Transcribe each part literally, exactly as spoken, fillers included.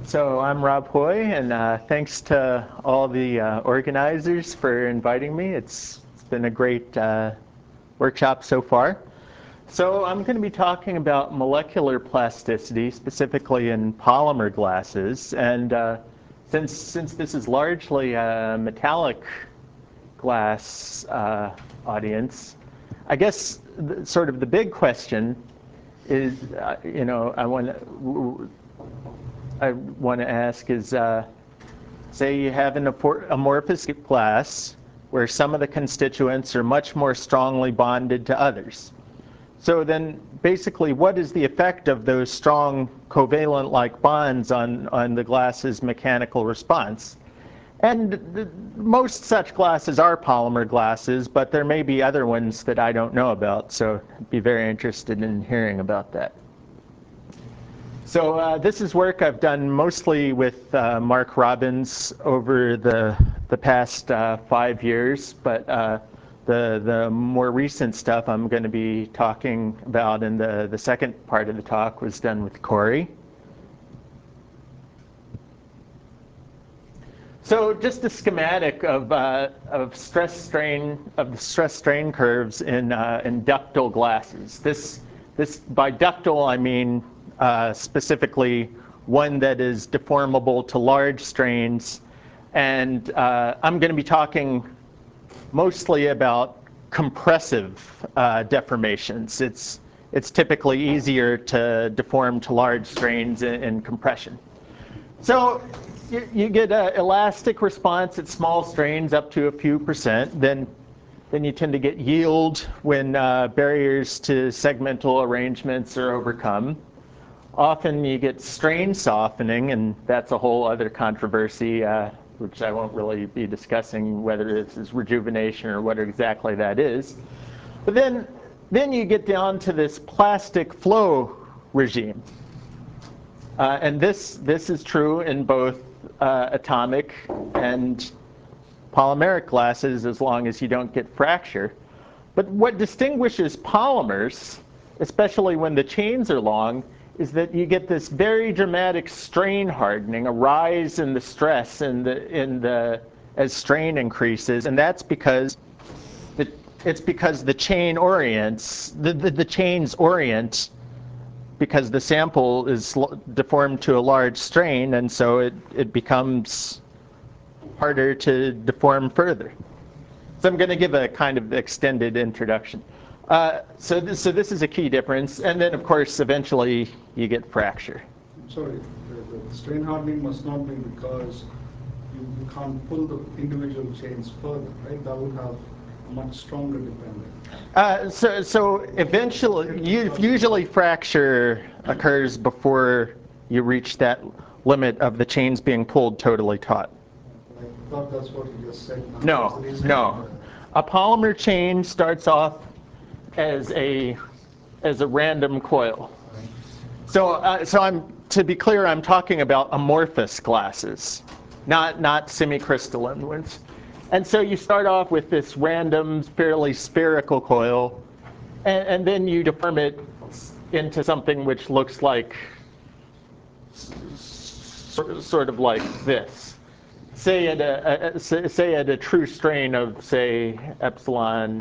So I'm Rob Hoy, and uh, thanks to all the uh, organizers for inviting me. It's, it's been a great uh, workshop so far. So I'm going to be talking about molecular plasticity, specifically in polymer glasses. And uh, since, since this is largely a metallic glass uh, audience, I guess the, sort of the big question is, uh, you know, I want to I want to ask is, uh, say you have an amorphous glass where some of the constituents are much more strongly bonded to others. So then basically what is the effect of those strong covalent-like bonds on, on the glass's mechanical response? And the, most such glasses are polymer glasses, but there may be other ones that I don't know about, so I'd be very interested in hearing about that. So uh, this is work I've done mostly with uh, Mark Robbins over the, the past uh, five years, but uh, the, the more recent stuff I'm going to be talking about in the, the second part of the talk was done with Corey. So just a schematic of, uh, of stress strain, of the stress strain curves in, uh, in ductile glasses. This, this, by ductile I mean Uh, specifically one that is deformable to large strains. And uh, I'm going to be talking mostly about compressive uh, deformations. It's, it's typically easier to deform to large strains in, in compression. So you, you get an elastic response at small strains up to a few percent. Then, then you tend to get yield when uh, barriers to segmental arrangements are overcome. Often you get strain softening, and that's a whole other controversy, uh, which I won't really be discussing whether this is rejuvenation or what exactly that is. But then, then you get down to this plastic flow regime. Uh, and this, this is true in both uh, atomic and polymeric glasses as long as you don't get fracture. But what distinguishes polymers, especially when the chains are long, is that you get this very dramatic strain hardening, a rise in the stress in the, in the, as strain increases. And that's because the, it's because the chain orients, the, the, the chains orient because the sample is deformed to a large strain, and so it, it becomes harder to deform further. So I'm going to give a kind of extended introduction. Uh, so, this, so this is a key difference, and then of course eventually you get fracture. Sorry, the, the strain hardening must not be because you, you can't pull the individual chains further, right? That would have a much stronger dependence. Uh, so, so eventually, you, usually fracture occurs before you reach that limit of the chains being pulled totally taut. I thought that's what you just said. No, no. A polymer chain starts off as a as a random coil. So, uh, so I'm to be clear, I'm talking about amorphous glasses, not not semi-crystalline ones. And so you start off with this random, fairly spherical coil, and, and then you deform it into something which looks like sort of like this. Say at a, a say at a true strain of say epsilon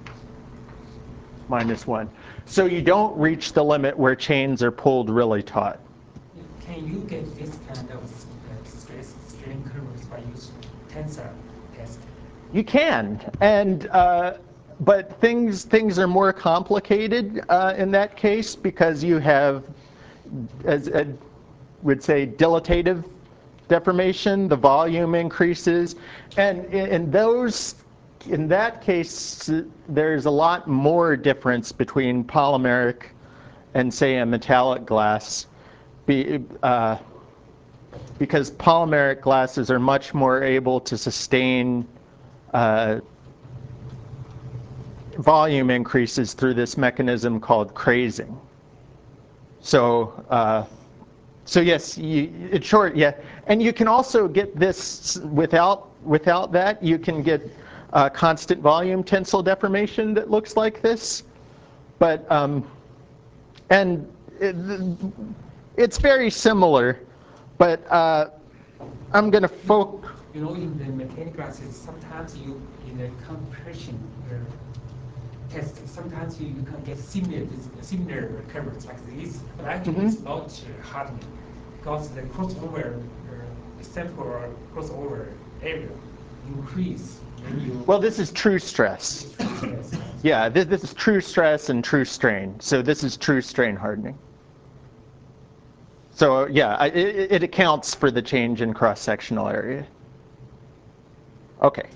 minus one. So you don't reach the limit where chains are pulled really taut. Can you get this kind of uh, stress strain curves by using tensor test? You can, and uh, but things things are more complicated uh, in that case because you have, as I would say, dilatative deformation. The volume increases, and in, in those. In that case, there's a lot more difference between polymeric and, say, a metallic glass, be, uh, because polymeric glasses are much more able to sustain uh, volume increases through this mechanism called crazing. So, uh, so yes, you, in short, yeah, and you can also get this without without that. You can get Uh, constant volume tensile deformation that looks like this, but um, and it, it's very similar, but uh, I'm going to focus. You know, in the mechanical glasses, sometimes you, in the compression uh, test, sometimes you, you can get similar similar curves like this, but actually Mm-hmm. it's not uh, hardening because the crossover, uh, the sample or crossover area increase when you. Well, this is true stress. Yeah, this, this is true stress and true strain. So this is true strain hardening. So yeah, I, it, it accounts for the change in cross-sectional area. Okay.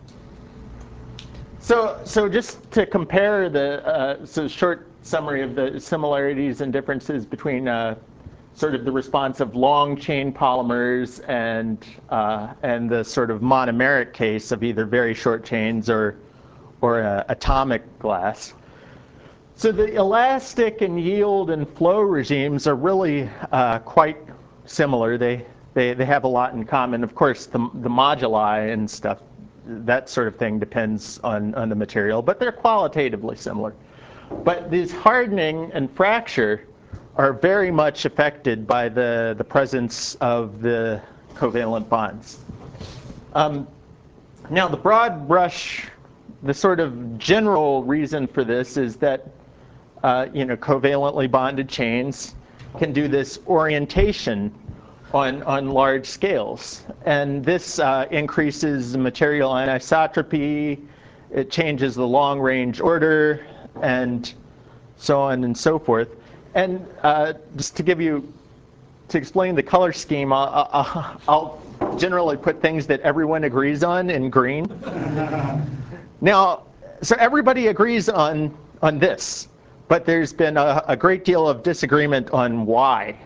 So, so just to compare the, uh, so short summary of the similarities and differences between uh, sort of the response of long chain polymers and uh, and the sort of monomeric case of either very short chains or or uh, atomic glass. So the elastic and yield and flow regimes are really uh, quite similar. They, they they have a lot in common. Of course, the the moduli and stuff, that sort of thing depends on on the material, but they're qualitatively similar. But these hardening and fracture are very much affected by the the presence of the covalent bonds. Um, now, the broad brush, the sort of general reason for this is that Uh, you know, covalently bonded chains can do this orientation on, on large scales. And this uh, increases material anisotropy, it changes the long-range order, and so on and so forth. And uh, just to give you, to explain the color scheme, I'll, I'll, I'll generally put things that everyone agrees on in green. Now, so everybody agrees on, on this. But there's been a, a great deal of disagreement on why.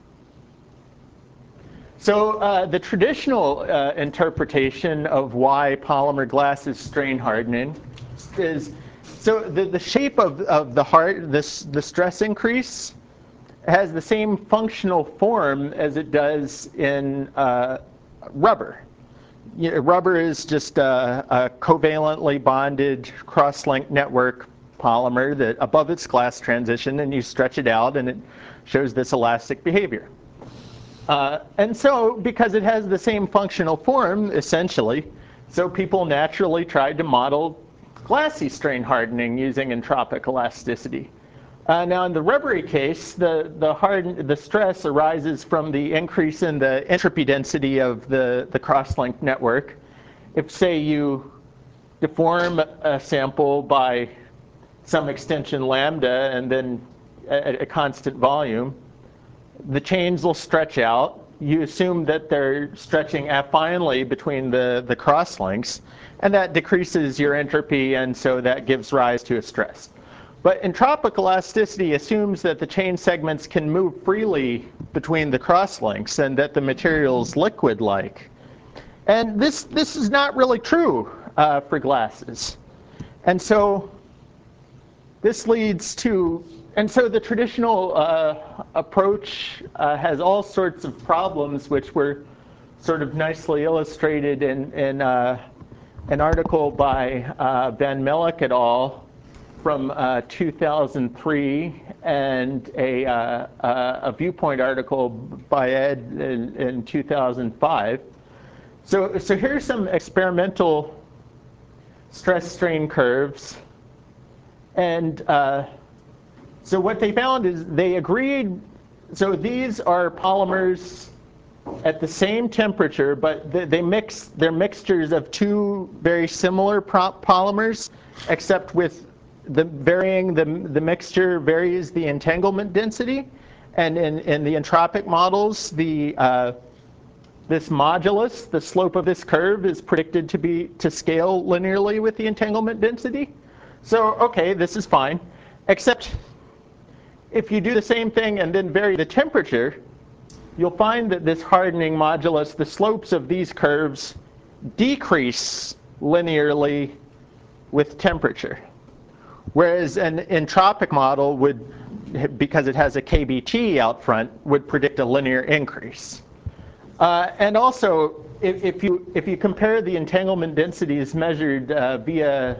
So uh, the traditional uh, interpretation of why polymer glass is strain hardening is, so the, the shape of, of the heart, this, the stress increase, has the same functional form as it does in uh, rubber. You know, rubber is just a, a covalently bonded cross-linked network polymer that above its glass transition, and you stretch it out and it shows this elastic behavior. Uh, and so because it has the same functional form essentially, so people naturally tried to model glassy strain hardening using entropic elasticity. Uh, now in the rubbery case, the, the, hard, the stress arises from the increase in the entropy density of the, the cross-linked network. If say you deform a sample by some extension lambda and then at a constant volume, the chains will stretch out. You assume that they're stretching affinely between the, the cross links, and that decreases your entropy, and so that gives rise to a stress. But entropic elasticity assumes that the chain segments can move freely between the cross links and that the material's liquid-like. And this, this is not really true uh, for glasses. And so this leads to, and so the traditional uh, approach uh, has all sorts of problems which were sort of nicely illustrated in, in uh, an article by uh, Van Melek et al. From uh, two thousand three and a, uh, a viewpoint article by Ed in, in two thousand five. So, so here's some experimental stress strain curves. And uh, so what they found is they agreed, so these are polymers at the same temperature, but they, they mix, they're mixtures of two very similar polymers, except with the varying, the, the mixture varies the entanglement density. And in, in the entropic models, the, uh, this modulus, the slope of this curve, is predicted to be to scale linearly with the entanglement density. So, okay, this is fine, except if you do the same thing and then vary the temperature, you'll find that this hardening modulus, the slopes of these curves decrease linearly with temperature. Whereas an entropic model would, because it has a K B T out front, would predict a linear increase. Uh, and also, if, if, you, if you compare the entanglement densities measured uh, via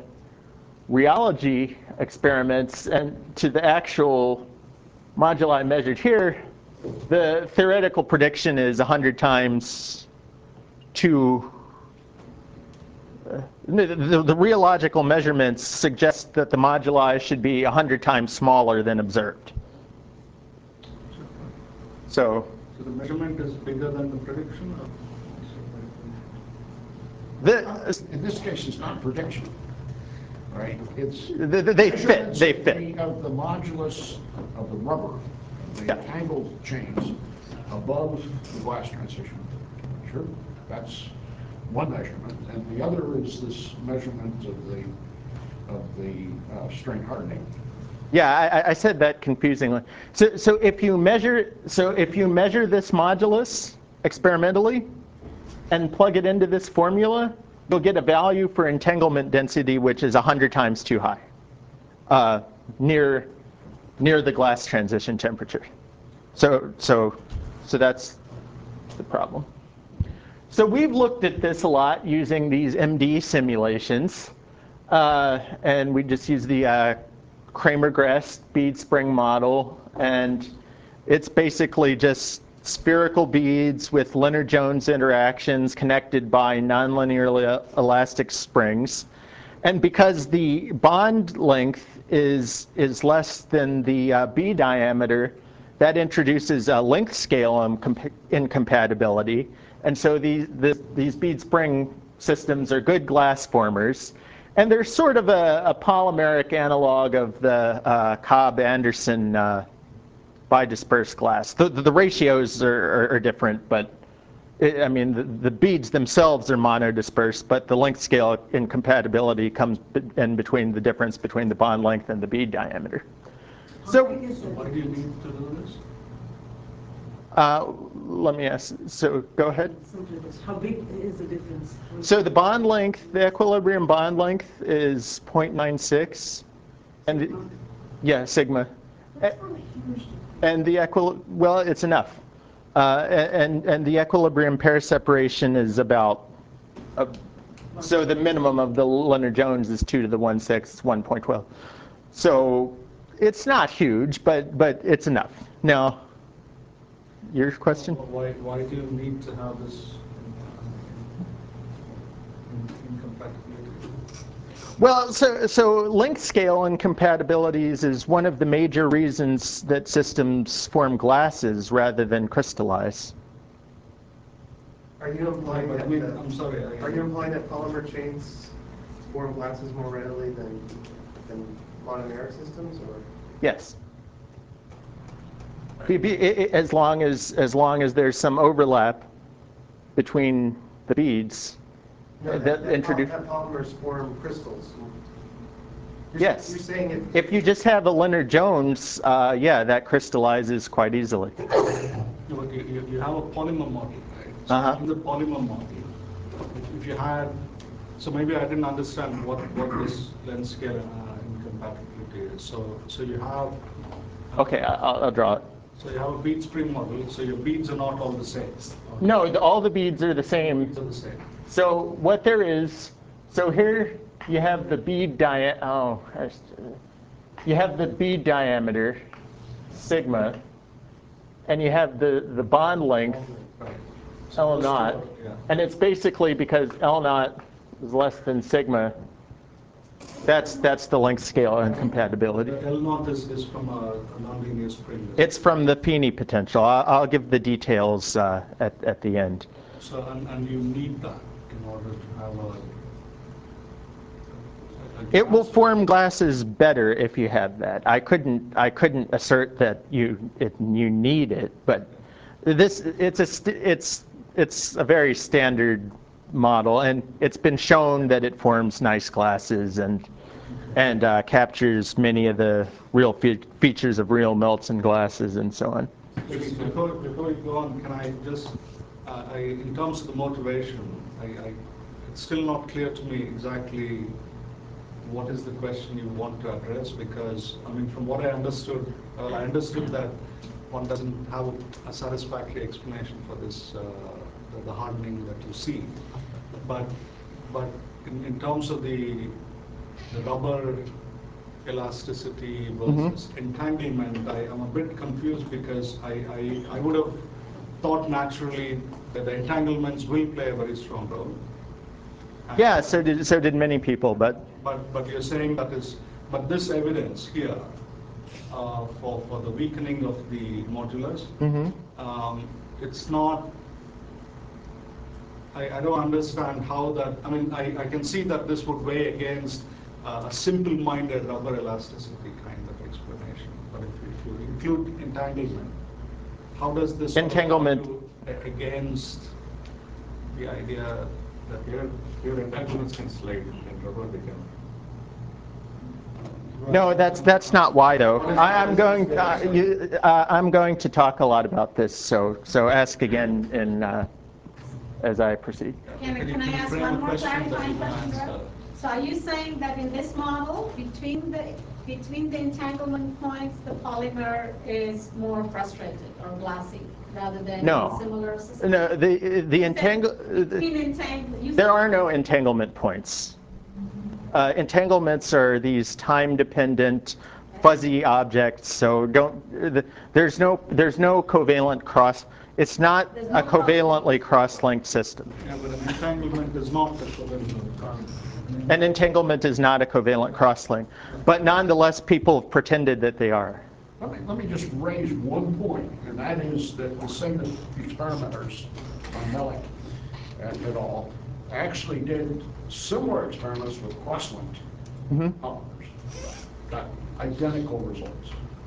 rheology experiments and to the actual moduli measured here, the theoretical prediction is one hundred times too. Uh, the, the, the real logical measurements suggest that the moduli should be one hundred times smaller than observed. So, So the measurement is bigger than the prediction? Or? the, In this case, it's not prediction, right? It's the, the, they fit. measurements They of fit. the- Of the modulus of the rubber, the Yeah. tangled chains above the glass transition. Sure, that's one measurement, and the other is this measurement of the of the uh, strain hardening. Yeah, I, I said that confusingly. So, so if you measure, so if you measure this modulus experimentally, and plug it into this formula, you'll get a value for entanglement density which is one hundred times too high, uh, near near the glass transition temperature. So, so, so that's the problem. So we've looked at this a lot using these M D simulations, uh, and we just use the uh, Kramer-Gress bead spring model, and it's basically just spherical beads with Lennard-Jones interactions connected by nonlinearly elastic springs. And because the bond length is, is less than the uh, bead diameter, that introduces a length scale incompatibility. And so these, this, these bead spring systems are good glass formers. And they're sort of a, a polymeric analog of the uh, Cobb-Anderson uh, bidispersed glass. The, the ratios are, are, are different, but it, I mean, the, the beads themselves are monodispersed, but the length scale incompatibility comes in between the difference between the bond length and the bead diameter. So, So why do you need to do this? uh, let me ask, so go ahead. How big is the difference? So the bond length, the equilibrium bond length is zero point nine six. And the, yeah, sigma. That's not a huge difference. And the equil, well, it's enough. Uh, and, and the equilibrium pair separation is about, uh, so the minimum of the Lennard-Jones is two to the one sixth, one point one two. So it's not huge, but, but it's enough. Now, your question? Why, why do you need to have this incompatibility? Well, so, so length scale incompatibilities is one of the major reasons that systems form glasses rather than crystallize. Are you implying But I that, mean, that- I'm sorry. I- are you implying that polymer chains form glasses more readily than, than monomeric systems, or? Yes. Be- be- i- i- As long as, as long as there's some overlap between the beads. No, that that, that, poly- introduce- that polymers form crystals. You're, Yes. You're saying if, If you just have a Lennard-Jones, uh, yeah, that crystallizes quite easily. No, but you, you, you have a polymer model, right? So Uh-huh. in the polymer model, if, if you had, so maybe I didn't understand what, what this length scale uh, incompatibility is. So, so you have. Okay, I- I'll, I'll draw it. So you have a bead spring model, so your beads are not all the same. No, the, all the beads are the same. Beads are the same. So what there is, so here you have the bead dia, oh, I s- you have the bead diameter, sigma, and you have the, the bond length, Right. L Supposed to naught, work, yeah. and it's basically because L naught is less than sigma, that's, that's the length scale incompatibility. The L naught is, is from a, a nonlinear spring. It's from the Feeney potential. I'll, I'll give the details uh, at, at the end. So, and, and you need that in order to have a. a- a It will glass. form glasses better if you have that. I couldn't, I couldn't assert that you, it, you need it, but this, it's a, st- it's, it's a very standard model, and it's been shown that it forms nice glasses and, and uh, captures many of the real fe- features of real melts in glasses and so on. Just Before, before you go on, can I just, uh, I, in terms of the motivation, I, I, it's still not clear to me exactly what is the question you want to address, because, I mean, from what I understood, well, I understood that one doesn't have a, a satisfactory explanation for this, uh, the, the hardening that you see. But, but in, in terms of the, the rubber elasticity versus mm-hmm. entanglement, I am a bit confused because I, I, I would have thought naturally that the entanglements will play a very strong role. And yeah, so did so did many people, but but but you're saying that is but this evidence here uh, for for the weakening of the modulus, mm-hmm. um, it's not. I, I don't understand how that. I mean, I, I can see that this would weigh against uh, a simple-minded rubber elasticity kind of explanation. But if you, if you include entanglement, how does this entanglement against the idea that here, here entanglements can slide and rubber they can. No, that's that's not why though. I, I'm going. Uh, you, uh, I'm going to talk a lot about this. So so ask again in uh, as I proceed. Can, can I ask one more clarifying question? So are you saying that in this model, between the between the entanglement points, the polymer is more frustrated or glassy rather than no. similar systems? No, the the entangle. There are no entanglement points. Uh, entanglements are these time-dependent, fuzzy objects. So don't. The, there's no. There's no covalent cross. It's not no a covalently cross-linked system. Yeah, but an entanglement is not a covalent cross-link. An entanglement is not a covalent cross-link, but nonetheless, people have pretended that they are. Let me, let me just raise one point, and that is that the same experimenters, von Melling et al., actually did similar experiments with cross-linked mm-hmm. polymers. Got identical results.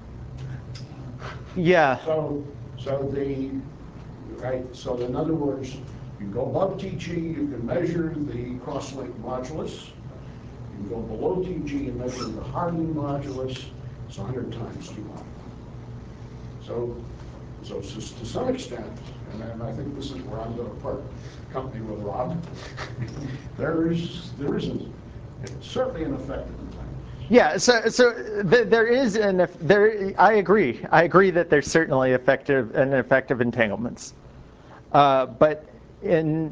Yeah. So, so the right. So in other words, you go above T G, you can measure the cross-linked modulus. You can go below T G and measure the hardening modulus. It's one hundred times too high. So, so to some extent, and, and I think this is where I'm going to part company with Rob. there is there isn't certainly an effective entanglement. Yeah, so so th there is an there. I agree. I agree that there's certainly effective an effective entanglements, uh, but in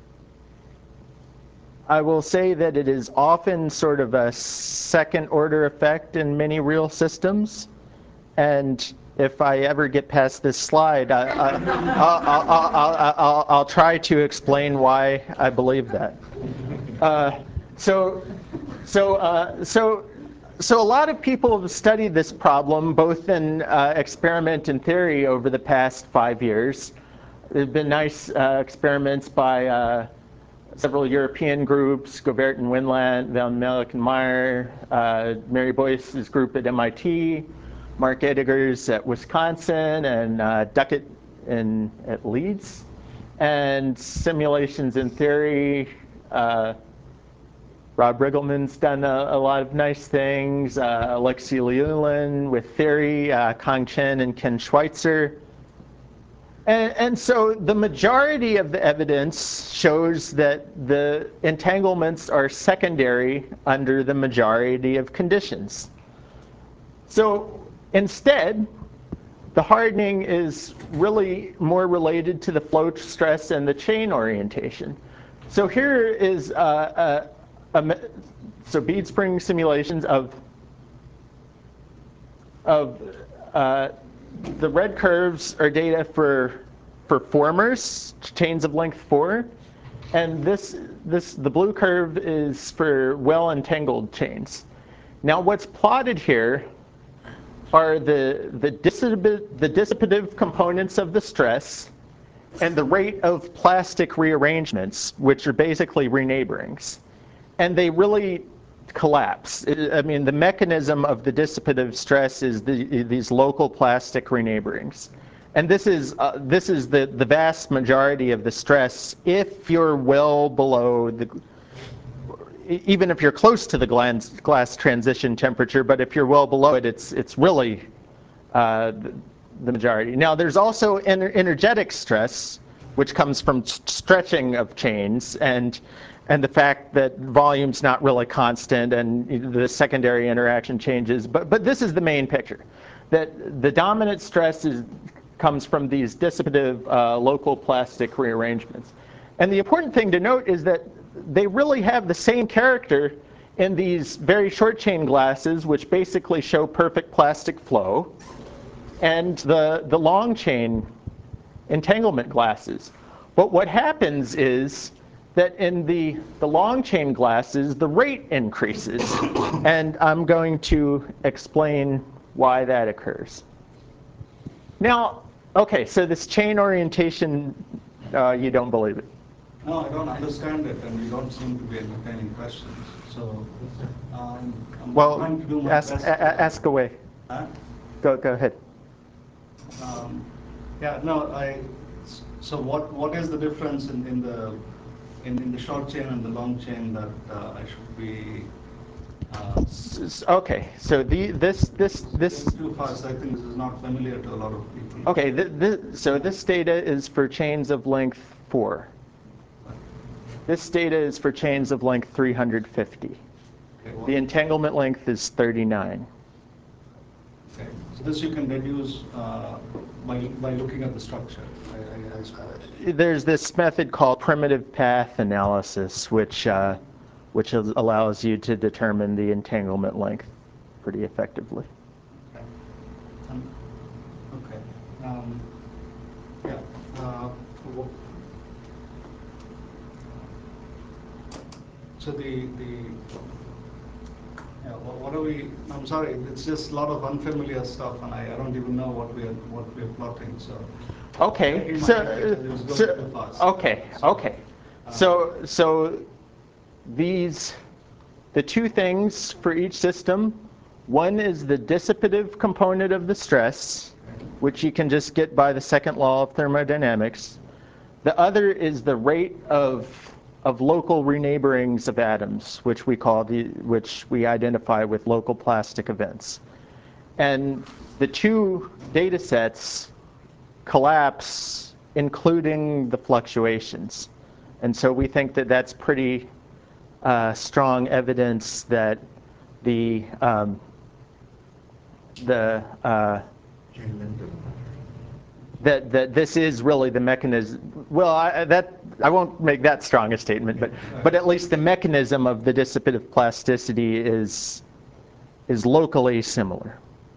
I will say that it is often sort of a second order effect in many real systems, and if I ever get past this slide, I, I, I'll, I'll, I'll, I'll, I'll try to explain why I believe that. Uh, so, so, uh, so, so a lot of people have studied this problem, both in uh, experiment and theory, over the past five years. There have been nice uh, experiments by uh, several European groups, Govert and Winland, Van Melk and Meyer, uh, Mary Boyce's group at M I T, Mark Edegers at Wisconsin, and uh, Duckett in, at Leeds. And simulations in theory, uh, Rob Riggleman's done a, a lot of nice things, uh, Alexei Liulin with theory, uh, Kang Chen and Ken Schweitzer. And, and so the majority of the evidence shows that the entanglements are secondary under the majority of conditions. So instead, the hardening is really more related to the flow stress and the chain orientation. So here is uh, a, a, so bead spring simulations of of uh, the red curves are data for for formers, chains of length four, and this this the blue curve is for well entangled chains. Now what's plotted here are the the dissipative, the dissipative components of the stress and the rate of plastic rearrangements, which are basically reneighborings, and they really collapse. I mean, the mechanism of the dissipative stress is the, these local plastic reneighborings. And this is, uh, this is the, the vast majority of the stress if you're well below the, even if you're close to the glass, glass transition temperature, but if you're well below it, it's, it's really uh, the, the majority. Now, there's also ener energetic stress, which comes from stretching of chains, and and the fact that volume's not really constant and the secondary interaction changes. But, but this is the main picture, that the dominant stress is, comes from these dissipative uh, local plastic rearrangements. And the important thing to note is that they really have the same character in these very short chain glasses, which basically show perfect plastic flow, and the, the long chain entanglement glasses. But what happens is that in the, the long chain glasses, the rate increases. And I'm going to explain why that occurs. Now, okay, so this chain orientation, uh, you don't believe it. No, I don't understand it, and you don't seem to be entertaining questions. So, um, I'm Well, trying to do my ask, best. a- a- ask away. Huh? Go, go ahead. Um, yeah, no, I. So, what what is the difference in, in the in, in the short chain and the long chain that uh, I should be? Uh, S- Okay, so the this this this. It's too fast. I think this is not familiar to a lot of people. Okay, th th so this data is for chains of length four. This data is for chains of length three hundred fifty. Okay, what- The entanglement length is thirty-nine. Okay. So this you can deduce uh, by by looking at the structure. I, I, I suppose. There's this method called primitive path analysis, which uh, which is- allows you to determine the entanglement length pretty effectively. Okay. Um, okay. Um, yeah. Uh, wh- so the the yeah, wha- what are we? I'm sorry. It's just a lot of unfamiliar stuff, and I, I don't even know what we are what we are plotting. So. Okay, Taking my so, time because it was going so too fast. okay, okay. So so these the two things for each system. One is the dissipative component of the stress, which you can just get by the second law of thermodynamics. The other is the rate of of local reneighborings of atoms, which we call the which we identify with local plastic events. And the two data sets collapse, including the fluctuations. And so we think that that's pretty uh, strong evidence that the um, the uh, that that this is really the mechanism. Well, I, that I won't make that strong a statement, but but at least the mechanism of the dissipative plasticity is is locally similar.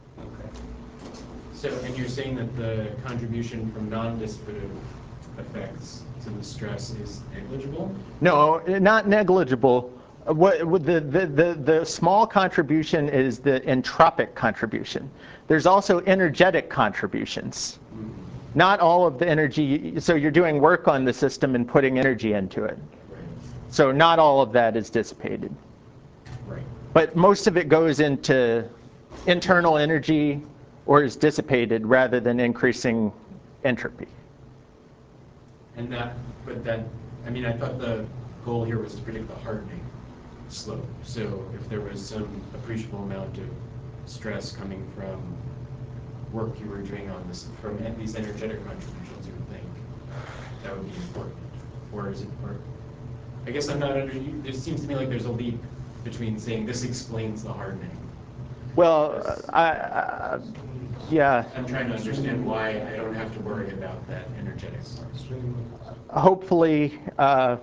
So, and you're saying that the contribution from non-dissipative effects to the stress is negligible? No, not negligible. What, what the, the, the, the small contribution is the entropic contribution. There's also energetic contributions. Mm-hmm. Not all of the energy, so you're doing work on the system and putting energy into it. Right. So not all of that is dissipated. Right. But most of it goes into internal energy or is dissipated rather than increasing entropy. And that, but that, I mean, I thought the goal here was to predict the hardening slope. So if there was some appreciable amount of stress coming from work you were doing on this, from these energetic contributions, you would think that would be important. Or is it, or, I guess I'm not under, it seems to me like there's a leap between saying this explains the hardening. Well, I, I yeah. I'm trying to understand why I don't have to worry about that energetic part. Hopefully, uh,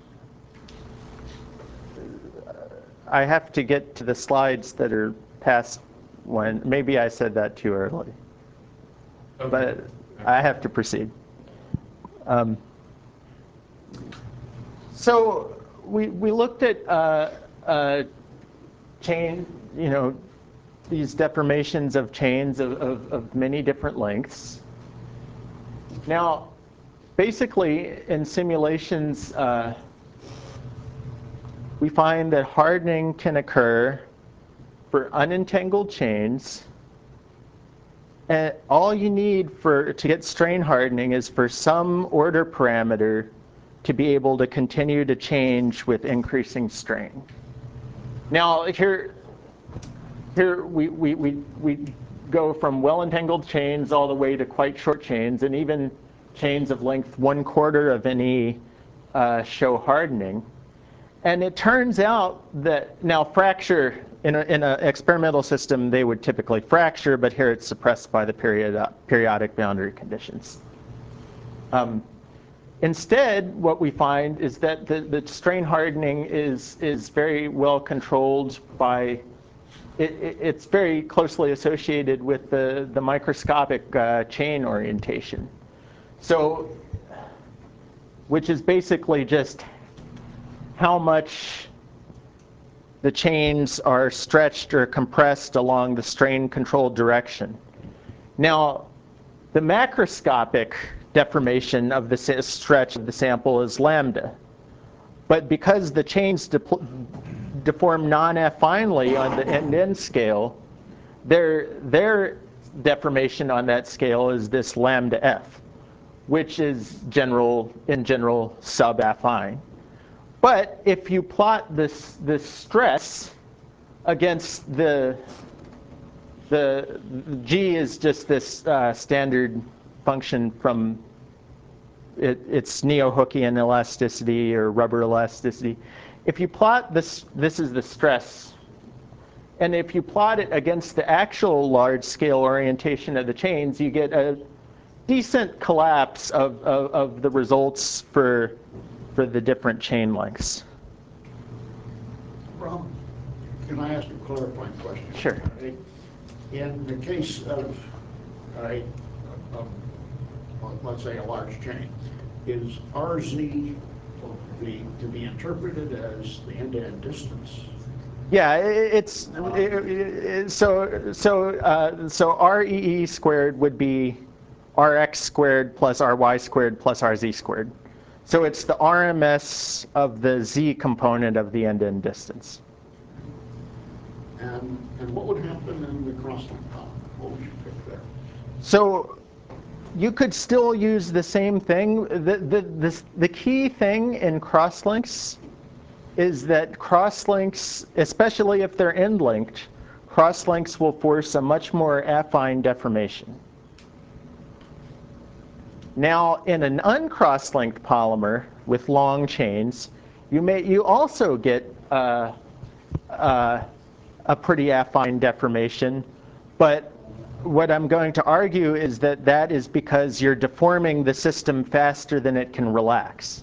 I have to get to the slides that are past when, maybe I said that too early. Okay. But I have to proceed. Um, so we, we looked at uh, uh, chain, you know, these deformations of chains of, of, of many different lengths. Now, basically, in simulations, uh, we find that hardening can occur for unentangled chains. And all you need for to get strain hardening is for some order parameter to be able to continue to change with increasing strain. Now, here, here we, we, we, we go from well-entangled chains all the way to quite short chains, and even chains of length one quarter of an E uh, show hardening. And it turns out that now fracture, in an in a experimental system, they would typically fracture, but here it's suppressed by the period, periodic boundary conditions. Um, Instead, what we find is that the, the strain hardening is, is very well controlled by, it, it, it's very closely associated with the, the microscopic uh, chain orientation. So, which is basically just how much the chains are stretched or compressed along the strain controlled direction. Now, the macroscopic deformation of the stretch of the sample is lambda. But because the chains de deform non-affinely on the end-end scale, their, their deformation on that scale is this lambda f, which is general, in general sub-affine. But if you plot this, this stress against the, the G is just this uh, standard function from it, it's neo-Hookean elasticity or rubber elasticity. If you plot this, this is the stress. And if you plot it against the actual large-scale orientation of the chains, you get a decent collapse of, of, of the results for, for the different chain lengths. Rob, can I ask a clarifying question? Sure. In the case of, a, of let's say, a large chain, is R Z the, to be interpreted as the end-to-end distance? Yeah, it's it, it, so so uh, so R E E squared would be R X squared plus R Y squared plus R Z squared. So it's the R M S of the Z component of the end-to-end distance. And and what would happen in the crosslink column? What would you pick there? So you could still use the same thing. The the the, the key thing in crosslinks is that crosslinks, especially if they're end-linked, crosslinks will force a much more affine deformation. Now, in an uncross-linked polymer with long chains, you may you also get uh, uh, a pretty affine deformation, but what I'm going to argue is that that is because you're deforming the system faster than it can relax.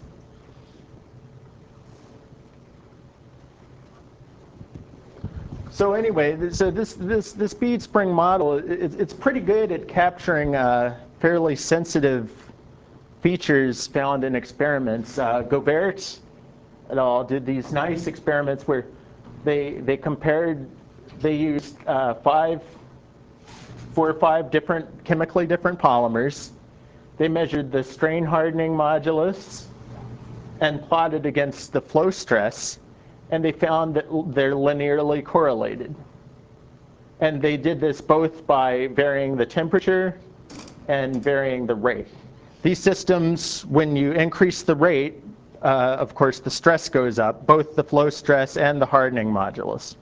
So anyway, so this this this bead spring model, it, it's pretty good at capturing uh, fairly sensitive features found in experiments. Uh, Gobert et al. Did these nice experiments where they they compared, they used uh, five, four or five different chemically different polymers. They measured the strain hardening modulus and plotted against the flow stress. And they found that they're linearly correlated. And they did this both by varying the temperature and varying the rate. These systems, when you increase the rate, uh, of course, the stress goes up, both the flow stress and the hardening modulus.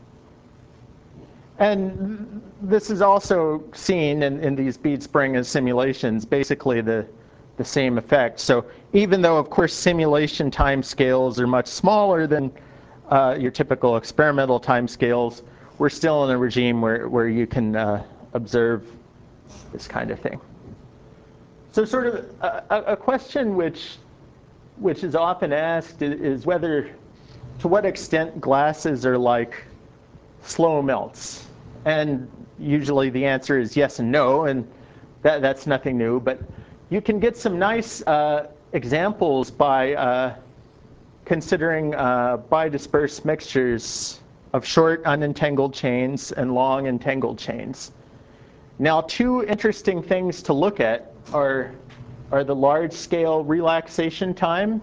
And this is also seen in, in these bead spring simulations, basically the, the same effect. So even though, of course, simulation time scales are much smaller than Uh, your typical experimental timescales, we're still in a regime where, where you can uh, observe this kind of thing. So sort of a, a question which, which is often asked is whether, to what extent glasses are like slow melts. And usually the answer is yes and no, and that, that's nothing new. But you can get some nice uh, examples by uh, considering uh, bidispersed mixtures of short unentangled chains and long entangled chains. Now, two interesting things to look at are, are the large-scale relaxation time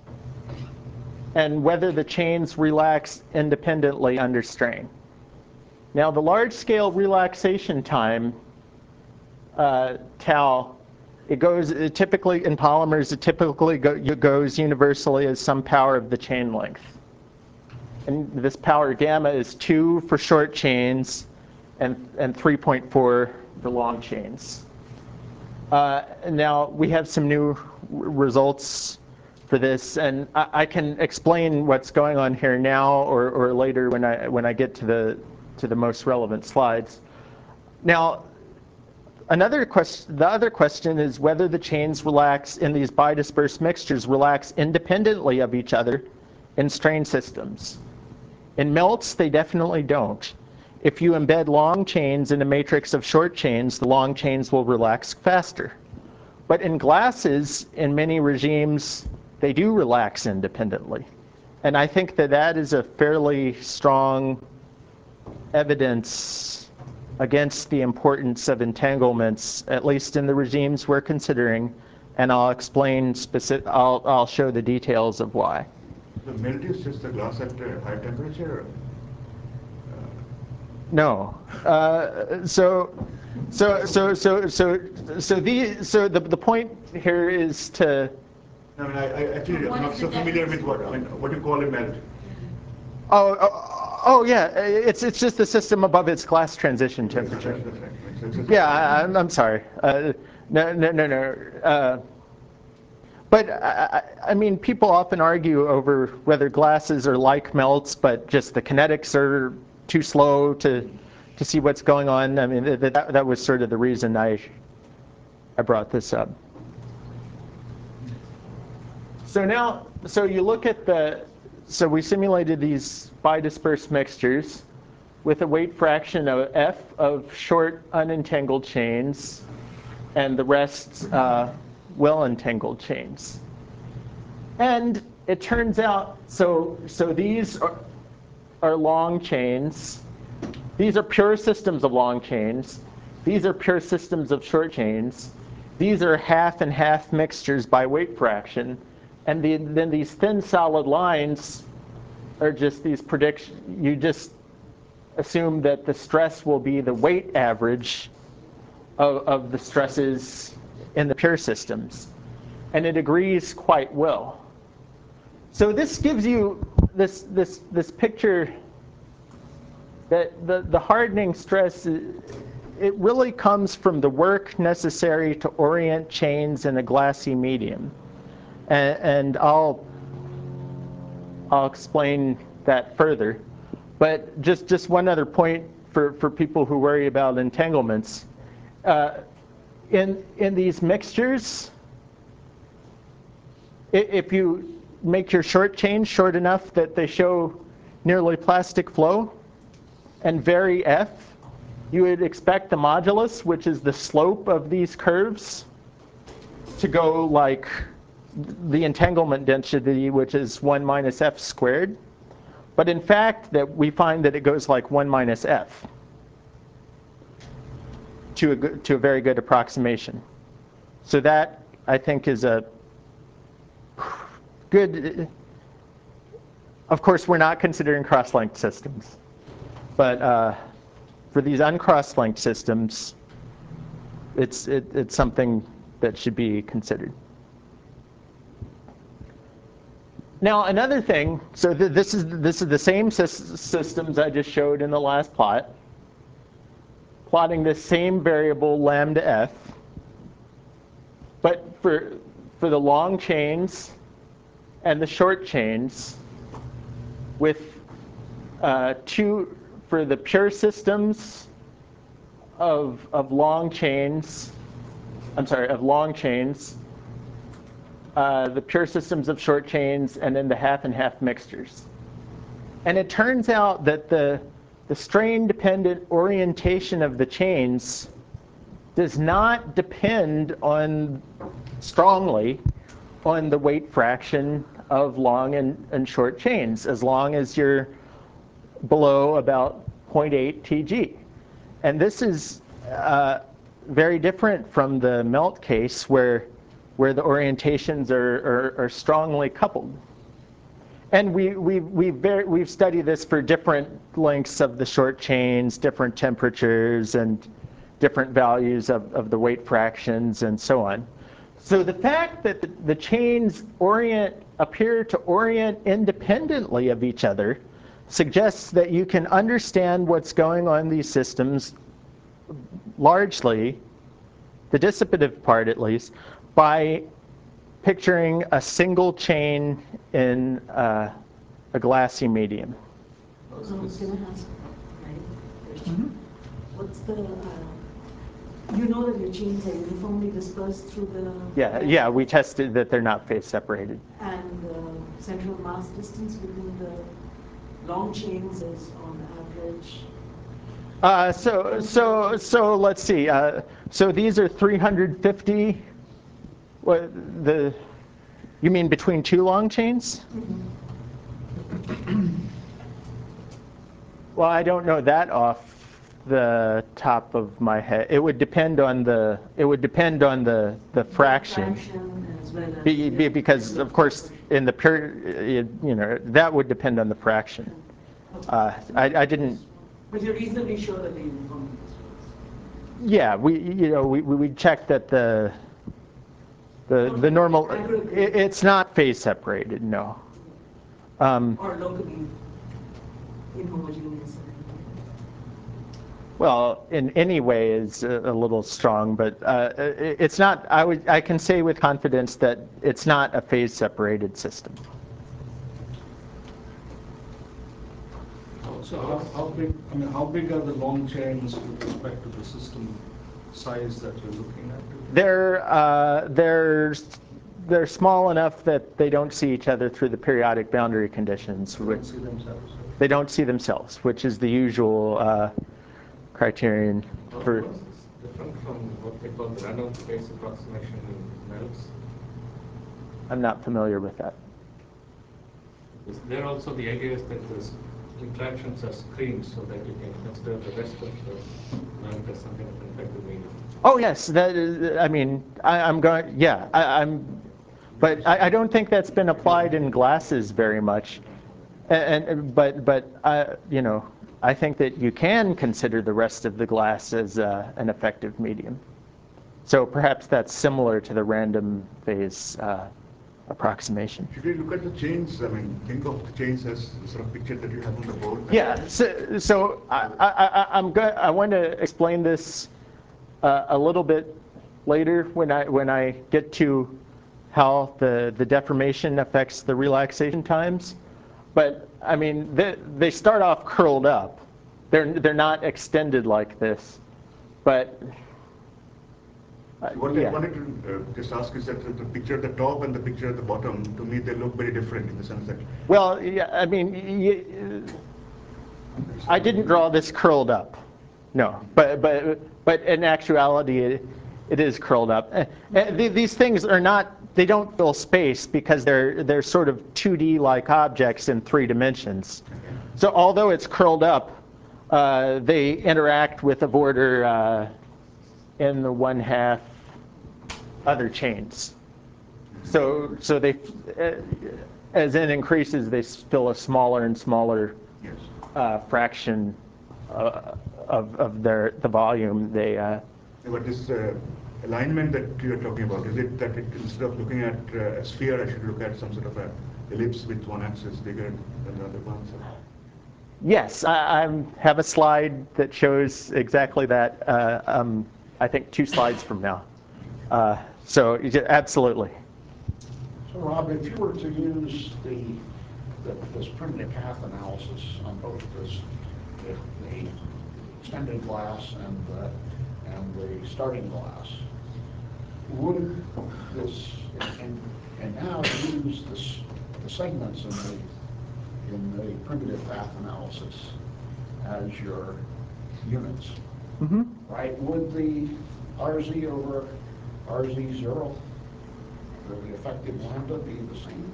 and whether the chains relax independently under strain. Now, the large-scale relaxation time, uh, tau, It goes it typically in polymers. It typically go, it goes universally as some power of the chain length, and this power gamma is two for short chains, and and three point four for long chains. Uh, now we have some new results for this, and I, I can explain what's going on here now or or later when I when I get to the to the most relevant slides. Now, another question, the other question is whether the chains relax in these bidispersed mixtures relax independently of each other in strain systems. In melts, they definitely don't. If you embed long chains in a matrix of short chains, the long chains will relax faster. But in glasses, in many regimes, they do relax independently. And I think that that is a fairly strong evidence against the importance of entanglements, at least in the regimes we're considering. And I'll explain specific, I'll, I'll show the details of why. The melt is just the glass at uh, high temperature? No. Uh, so, so, so, so, so, so the so the the point here is to. I mean, I, I actually am not so familiar with what I mean, what you call a melt. Oh, oh, oh, yeah. It's it's just the system above its glass transition temperature. Yes, that's right. It's, it's, Yeah, I, I'm I'm sorry. Uh, no, no, no, no. Uh, But I, I mean, people often argue over whether glasses are like melts, but just the kinetics are too slow to to see what's going on. I mean, that that was sort of the reason I I brought this up. So now, so you look at the, so we simulated these bidispersed mixtures with a weight fraction of F of short unentangled chains, and the rest uh, well-entangled chains. And it turns out, so so these are, are long chains. These are pure systems of long chains. These are pure systems of short chains. These are half and half mixtures by weight fraction. And the, then these thin solid lines are just these predictions. You just assume that the stress will be the weight average of, of the stresses in the pure systems. And it agrees quite well. So this gives you this, this, this picture that the, the hardening stress, it really comes from the work necessary to orient chains in a glassy medium. And, and I'll, I'll explain that further. But just, just one other point for, for people who worry about entanglements. Uh, in, in these mixtures, if you make your short chains short enough that they show nearly plastic flow and vary F, you would expect the modulus, which is the slope of these curves, to go like the entanglement density, which is one minus F squared. But in fact, that we find that it goes like one minus F to a, good, to a very good approximation. So that, I think, is a good. Of course, we're not considering cross-linked systems. But uh, for these uncross-linked systems, it's, it, it's something that should be considered. Now, another thing, so th this is this is the same systems I just showed in the last plot, plotting this same variable lambda F, but for for the long chains and the short chains, with uh, two for the pure systems of of long chains. I'm sorry, of long chains. Uh, the pure systems of short chains, and then the half and half mixtures. And it turns out that the, the strain-dependent orientation of the chains does not depend on strongly on the weight fraction of long and, and short chains, as long as you're below about zero point eight T G. And this is uh, very different from the melt case where where the orientations are, are, are strongly coupled. And we, we, we've, very, we've studied this for different lengths of the short chains, different temperatures, and different values of, of the weight fractions, and so on. So the fact that the, the chains orient, appear to orient independently of each other suggests that you can understand what's going on in these systems largely, the dissipative part at least, by picturing a single chain in uh, a glassy medium. I was going to ask, right? Mm-hmm. What's the, uh, You know that your chains are uniformly dispersed through the... Yeah, yeah, we tested that they're not phase separated. And the central mass distance between the long chains is on average... Uh, so, so, so let's see. Uh, so these are three hundred fifty. What the? You mean between two long chains? Mm-hmm. Well, I don't know that off the top of my head. It would depend on the. It would depend on the the fraction. fraction as well as, be, be, because of course in the period, you know, that would depend on the fraction. Uh, I, I didn't. But you're reasonably sure that they uniformly dispersed? Yeah, we you know we we checked that the the the normal. It, it's not phase separated, no. Um, or locally inhomogeneous? Well, in any way is a, a little strong, but uh, it, it's not. I would I can say with confidence that it's not a phase separated system. So how, how big, I mean, how big are the long chains with respect to the system size that you're looking at? They're, uh, they're, they're small enough that they don't see each other through the periodic boundary conditions. They don't see themselves? They don't see themselves, which is the usual uh, criterion for... How is this different from what they call the random phase approximation in MELPS? I'm not familiar with that. Is there also the idea is that the interactions are screened so that you can consider the rest of the MELP as something of effective medium? Oh yes, that is, I mean, I, I'm going, yeah, I, I'm, but I, I don't think that's been applied in glasses very much. And, and but, but I, you know, I think that you can consider the rest of the glass as uh, an effective medium. So perhaps that's similar to the random phase uh, approximation. Should we look at the chains? I mean, think of the chains as the sort of picture that you have on the board. Yeah, so, so I, I, I, I'm go I want to explain this uh, a little bit later when I, when I get to how the, the deformation affects the relaxation times. But I mean, they, they start off curled up. They're, they're not extended like this. But uh, What yeah. I wanted to uh, just ask is that the picture at the top and the picture at the bottom, to me, they look very different in the sense that... Well, yeah, I mean, y I didn't draw this curled up. No, but, but, but in actuality, it, it is curled up. Uh, these things are not, they don't fill space because they're, they're sort of two D-like objects in three dimensions. So although it's curled up, uh, they interact with the border uh, in the one half other chains. So, so they, uh, as n increases, they fill a smaller and smaller uh, fraction uh, of, of their, the volume. They, uh, But this uh, alignment that you're talking about, is it that it, instead of looking at uh, a sphere, I should look at some sort of a ellipse with one axis bigger than the other one? So. Yes, I, I have a slide that shows exactly that. Uh, um, I think two slides from now. Uh, so absolutely. So Rob, if you were to use the, the this primitive path analysis on both this the, the extended glass and the, and the starting glass, would this and, and now use this the segments in the in the primitive path analysis as your units, mm-hmm. right? Would the R Z over R Z zero, the effective lambda, be the same?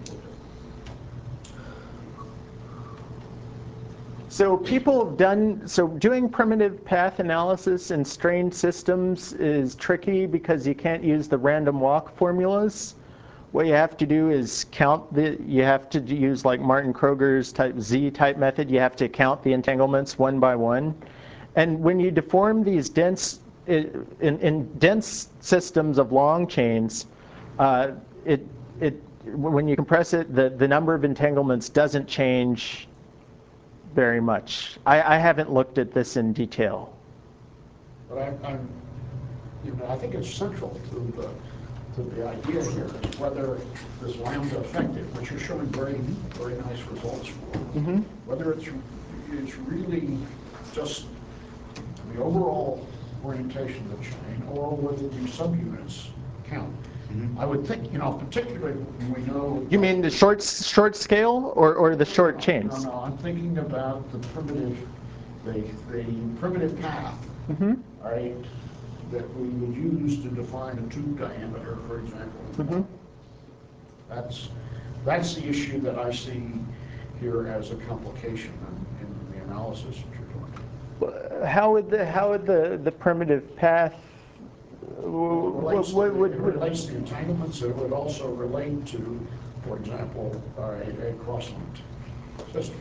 So people have done, so doing primitive path analysis in strained systems is tricky because you can't use the random walk formulas. What you have to do is count the, you have to use like Martin Kroger's type Z type method. You have to count the entanglements one by one. And when you deform these dense, in, in dense systems of long chains, uh, it, it, when you compress it, the, the number of entanglements doesn't change very much. I, I haven't looked at this in detail. But I, I'm, you know, I think it's central to the to the idea here is whether this lambda effective, which you're showing very very nice results for, mm-hmm. whether it's it's really just the overall orientation of the chain, or whether the subunits count. Mhm. I would think, you know, particularly when we know... You mean the short short scale or, or the short No, chains? No, no, I'm thinking about the primitive, the, the primitive path, Mm-hmm. right, that we would use to define a tube diameter, for example. Mm-hmm. That's, that's the issue that I see here as a complication in, in the analysis that you're doing. How would the how would the, the primitive path It relates, what, to, what, it what, relates to entanglements. It would also relate to, for example, uh, a, a cross-linked system.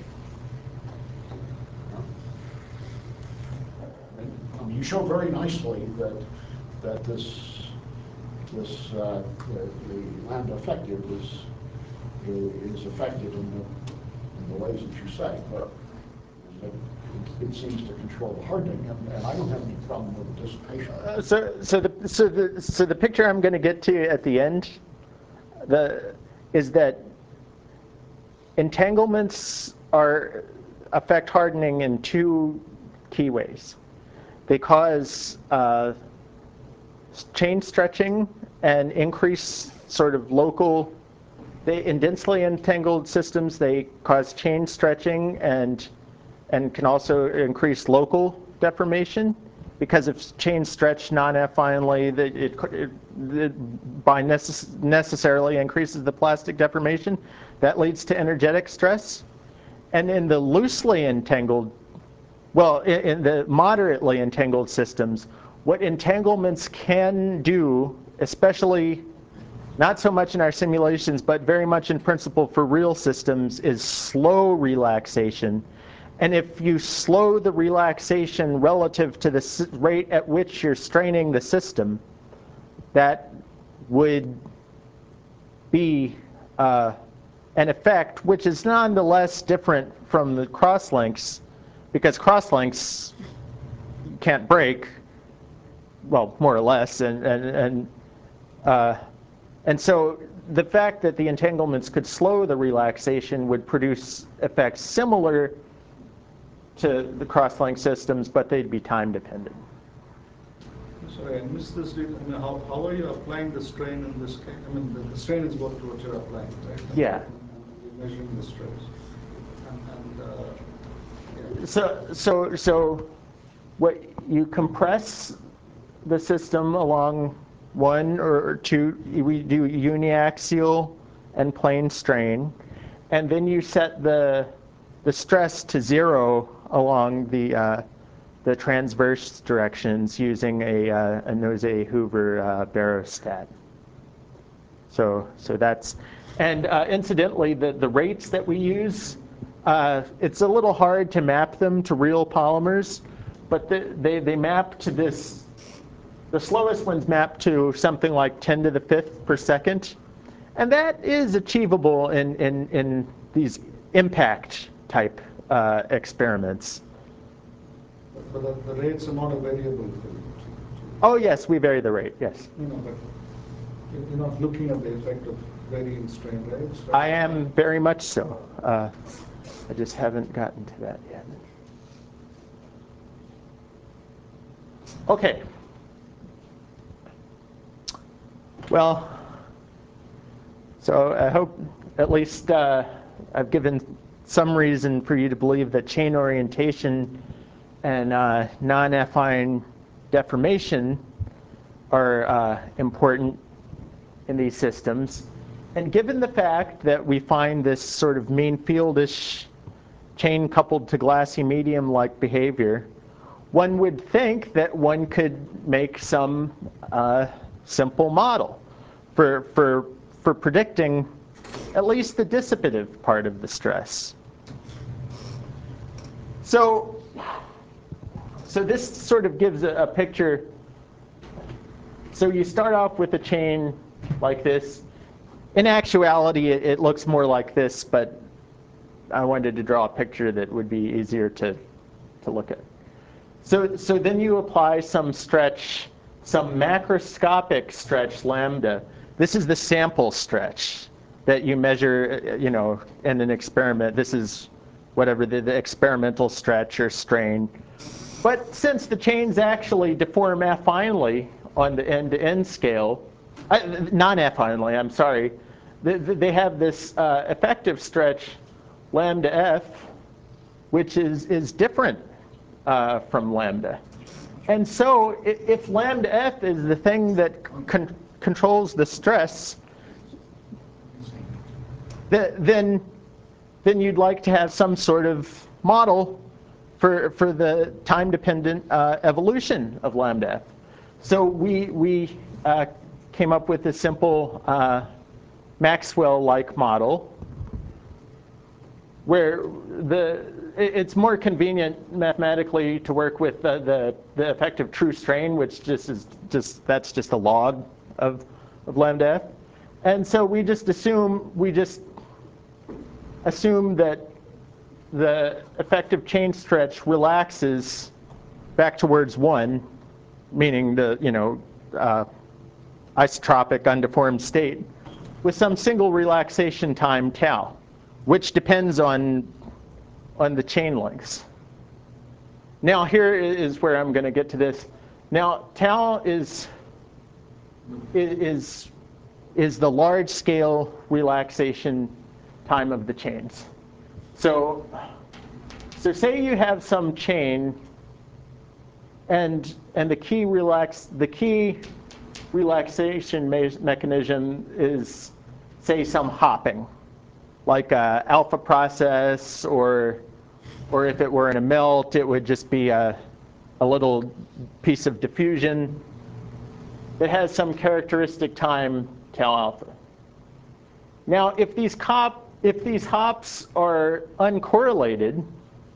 I mean, you show very nicely that that this this uh, the, the lambda effective is is affected in the in the ways that you say, but it, it seems to control the hardening, and, and I don't have any problem with the dissipation. Uh, so so the so the so the picture I'm going to get to at the end, the is that entanglements are affect hardening in two key ways. They cause uh, chain stretching and increase sort of local. They, in densely entangled systems, they cause chain stretching and and can also increase local deformation. Because if chains stretch non-affinely, it, it, it, it by necess necessarily increases the plastic deformation. That leads to energetic stress. And in the loosely entangled, well, in, in the moderately entangled systems, what entanglements can do, especially not so much in our simulations, but very much in principle for real systems, is slow relaxation. And if you slow the relaxation relative to the rate at which you're straining the system, that would be uh, an effect which is nonetheless different from the crosslinks, because crosslinks can't break, well, more or less, and and and uh, and so the fact that the entanglements could slow the relaxation would produce effects similar to the crosslink systems, but they'd be time dependent. Sorry, I missed this. I mean, how, how are you applying the strain in this case? I mean, the, the strain is what, what you're applying, right? Yeah. And you're measuring the stress. And, and uh, yeah. So, so, so, what you compress the system along one or two. We do uniaxial and plane strain, and then you set the the stress to zero along the uh, the transverse directions using a, uh, a Nose-Hoover uh, barostat. So, so that's, and uh, incidentally, the, the rates that we use, uh, it's a little hard to map them to real polymers, but the, they, they map to this, the slowest ones map to something like ten to the fifth per second. And that is achievable in, in, in these impact type uh, experiments. But the, the rates are not a variable for you. Oh, yes, we vary the rate, yes. You know, but you're not looking at the effect of varying strain rates. Right? I am very much so. Uh, I just haven't gotten to that yet. Okay. Well, so I hope at least uh, I've given some reason for you to believe that chain orientation and uh, non-affine deformation are uh, important in these systems. And given the fact that we find this sort of mean fieldish chain coupled to glassy medium like behavior, one would think that one could make some uh, simple model for, for, for predicting at least the dissipative part of the stress. So, so this sort of gives a, a picture. So you start off with a chain like this. In actuality, it, it looks more like this, but I wanted to draw a picture that would be easier to, to look at. So, so then you apply some stretch, some macroscopic stretch lambda. This is the sample stretch that you measure, you know, in an experiment. This is whatever the, the experimental stretch or strain. But since the chains actually deform affinely on the end-to-end scale, uh, non-affinely, I'm sorry, they, they have this uh, effective stretch lambda f, which is, is different uh, from lambda. And so if, if lambda f is the thing that con controls the stress, th then, then you'd like to have some sort of model for, for the time-dependent uh, evolution of lambda f. So we, we uh, came up with a simple uh, Maxwell-like model where the, it's more convenient mathematically to work with the, the, the effective true strain, which just is just, that's just a log of, of lambda f. And so we just assume, we just assume that the effective chain stretch relaxes back towards one, meaning the, you know, uh, isotropic undeformed state, with some single relaxation time tau, which depends on, on the chain lengths. Now here is where I'm going to get to this. Now tau is, is, is the large scale relaxation time of the chains. So, so say you have some chain and, and the key relax, the key relaxation me mechanism is, say, some hopping, like a alpha process, or, or if it were in a melt, it would just be a, a little piece of diffusion that has some characteristic time tau alpha. Now, if these, cop, if these hops are uncorrelated,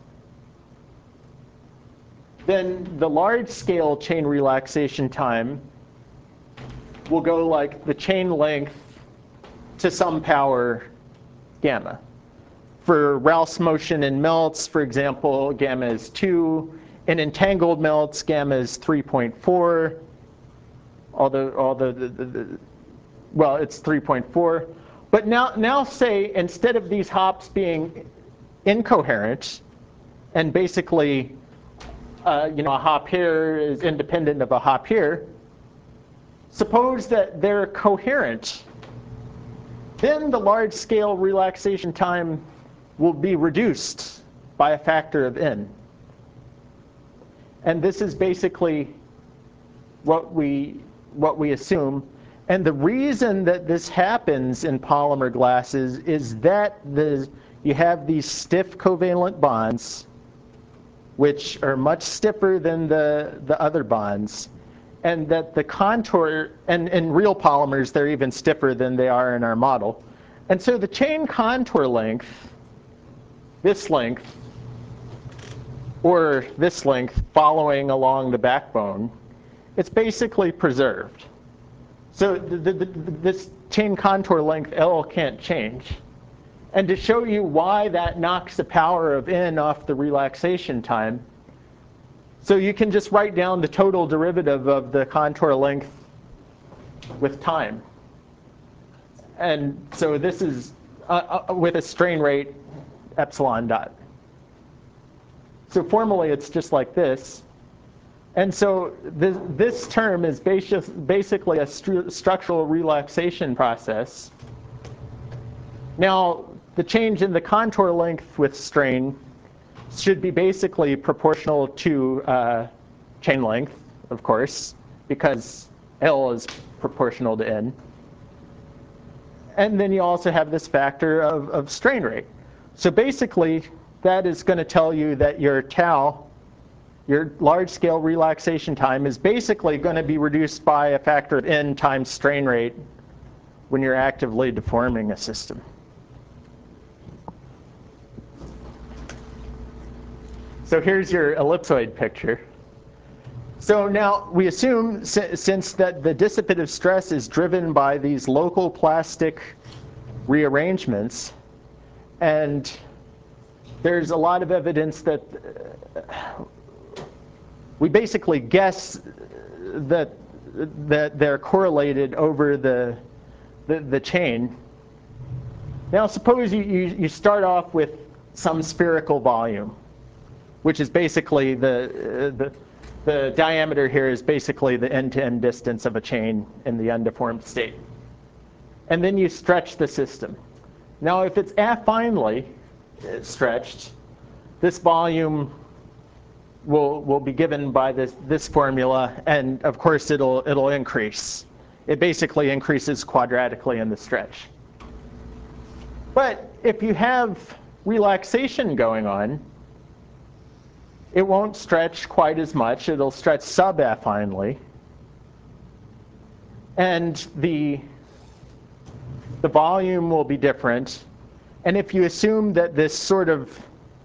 then the large-scale chain relaxation time will go like the chain length to some power gamma. For Rouse motion in melts, for example, gamma is two. In entangled melts, gamma is three point four. All the, all the, the, the, the well, it's three point four. But now, now say, instead of these hops being incoherent, and basically, uh, you know, a hop here is independent of a hop here, suppose that they're coherent. Then the large-scale relaxation time will be reduced by a factor of n. And this is basically what we, what we assume. And the reason that this happens in polymer glasses is that the, you have these stiff covalent bonds, which are much stiffer than the, the other bonds, and that the contour, and in real polymers, they're even stiffer than they are in our model. And so the chain contour length, this length, or this length following along the backbone, it's basically preserved. So the, the, the, this chain contour length L can't change. And to show you why that knocks the power of n off the relaxation time, so you can just write down the total derivative of the contour length with time. And so this is uh, uh, with a strain rate epsilon dot. So formally, it's just like this. And so this, this term is basi basically a stru structural relaxation process. Now, the change in the contour length with strain should be basically proportional to uh, chain length, of course, because L is proportional to N. And then you also have this factor of, of strain rate. So basically, that is going to tell you that your tau, your large-scale relaxation time, is basically going to be reduced by a factor of N times strain rate when you're actively deforming a system. So here's your ellipsoid picture. So now we assume, since that the dissipative stress is driven by these local plastic rearrangements, and there's a lot of evidence that uh, we basically guess that that they're correlated over the the, the chain. Now suppose you, you you start off with some spherical volume, which is basically the, the, the diameter here is basically the end-to-end distance of a chain in the undeformed state. And then you stretch the system. Now, if it's affinely stretched, this volume will, will be given by this, this formula, and of course it'll, it'll increase. It basically increases quadratically in the stretch. But if you have relaxation going on, it won't stretch quite as much. It'll stretch sub-affinely. And the, the volume will be different. And if you assume that this sort of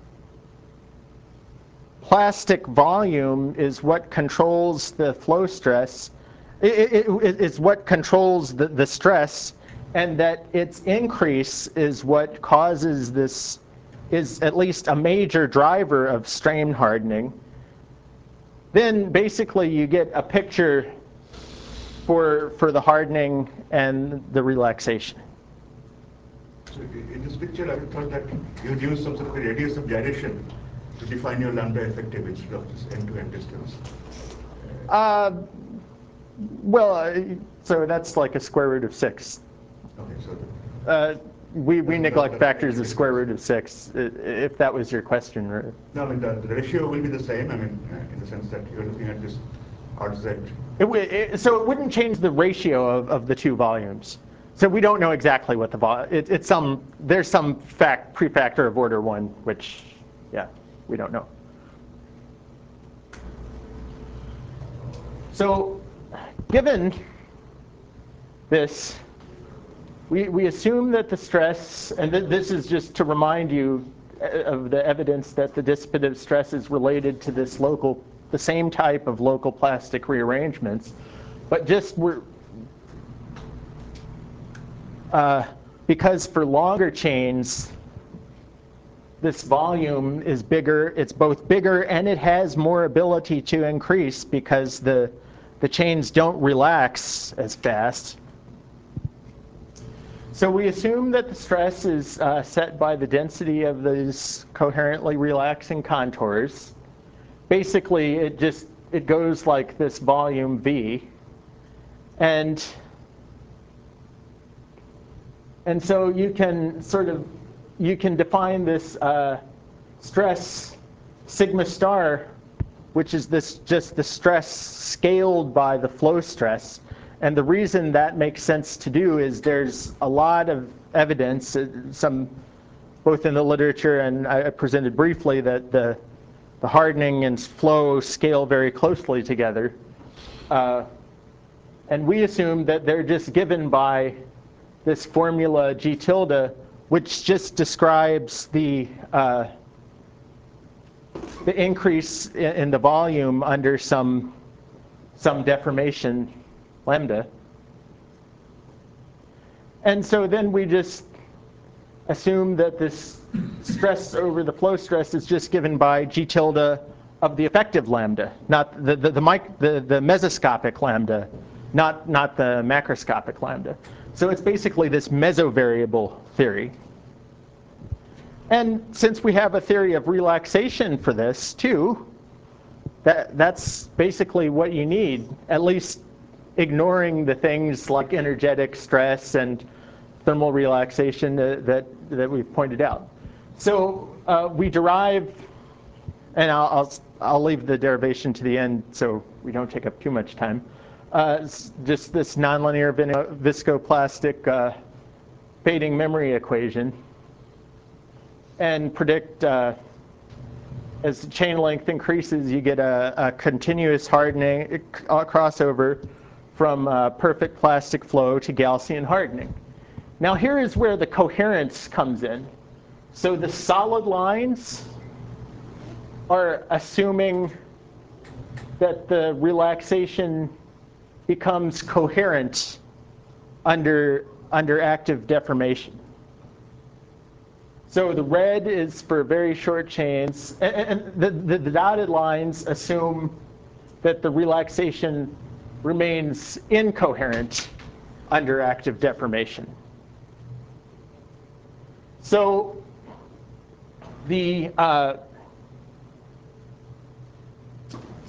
plastic volume is what controls the flow stress, it, it, it is what controls the, the stress, and that its increase is what causes this, is at least a major driver of strain hardening, then basically you get a picture for, for the hardening and the relaxation. So in this picture, I thought that you'd use some sort of a radius of gyration to define your lambda effective instead of this end-to-end distance. Uh, well, uh, so that's like a square root of six. Okay, so the, uh, we, we neglect factors of square root of six, if that was your question. Right? No, I mean, the, the ratio will be the same, I mean, uh, in the sense that you're looking at this R Z. It, it, so it wouldn't change the ratio of, of the two volumes. So we don't know exactly what the volume, it, it's some, there's some fact, prefactor of order one, which, yeah, we don't know. So given this, we, we assume that the stress, and th this is just to remind you of the evidence that the dissipative stress is related to this local, the same type of local plastic rearrangements, but just we're, uh, because for longer chains, this volume is bigger, it's both bigger and it has more ability to increase because the, the chains don't relax as fast. So we assume that the stress is uh, set by the density of these coherently relaxing contours. Basically, it just, it goes like this volume V. And, and so you can sort of, you can define this uh, stress sigma star, which is this just the stress scaled by the flow stress. And the reason that makes sense to do is there's a lot of evidence, some both in the literature and I presented briefly, that the, the hardening and flow scale very closely together. Uh, and we assume that they're just given by this formula G tilde, which just describes the, uh, the increase in, in the volume under some, some deformation lambda. And so then we just assume that this stress over the flow stress is just given by G tilde of the effective lambda, not the, the, the, mic, the, the mesoscopic lambda, not, not the macroscopic lambda. So it's basically this mesovariable theory. And since we have a theory of relaxation for this too, that, that's basically what you need, at least ignoring the things like energetic stress and thermal relaxation that, that, that we've pointed out. So uh, we derive, and I'll, I'll, I'll leave the derivation to the end so we don't take up too much time, uh, just this nonlinear viscoplastic uh, fading memory equation, and predict uh, as the chain length increases, you get a, a continuous hardening uh, crossover from uh, perfect plastic flow to Gaussian hardening. Now here is where the coherence comes in. So the solid lines are assuming that the relaxation becomes coherent under, under active deformation. So the red is for very short chains, and, and the, the, the dotted lines assume that the relaxation remains incoherent under active deformation. So the, uh,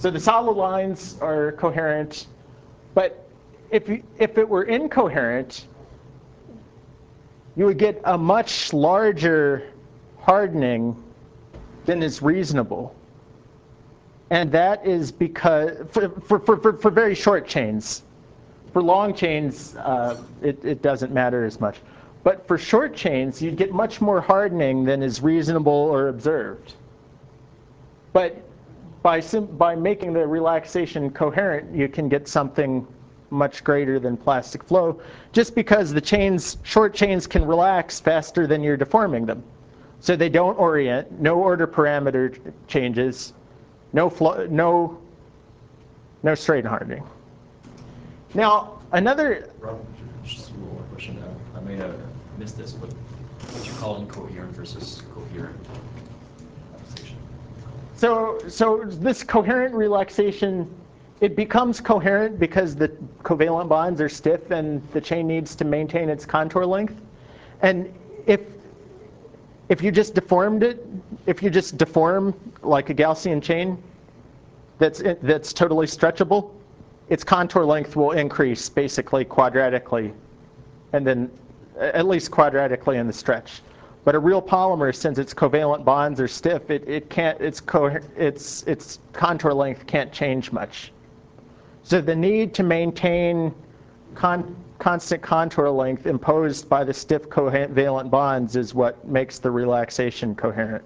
So the solid lines are coherent, but if, you, if it were incoherent, you would get a much larger hardening than is reasonable. And that is because, for, for, for, for very short chains. For long chains, uh, it, it doesn't matter as much. But for short chains, you'd get much more hardening than is reasonable or observed. But by, sim by making the relaxation coherent, you can get something much greater than plastic flow, just because the chains, short chains can relax faster than you're deforming them. So they don't orient, no order parameter changes, no, flow, no, no strain hardening. Now, another... Rob, just a little more question. I, I may have missed this, but what you call incoherent versus coherent relaxation? So, so this coherent relaxation, it becomes coherent because the covalent bonds are stiff and the chain needs to maintain its contour length. And if, if you just deformed it, if you just deform like a Gaussian chain that's, that's totally stretchable, its contour length will increase basically quadratically, and then at least quadratically in the stretch. But a real polymer, since its covalent bonds are stiff, it, it can't, its, co its, its contour length can't change much. So the need to maintain con constant contour length imposed by the stiff covalent bonds is what makes the relaxation coherent.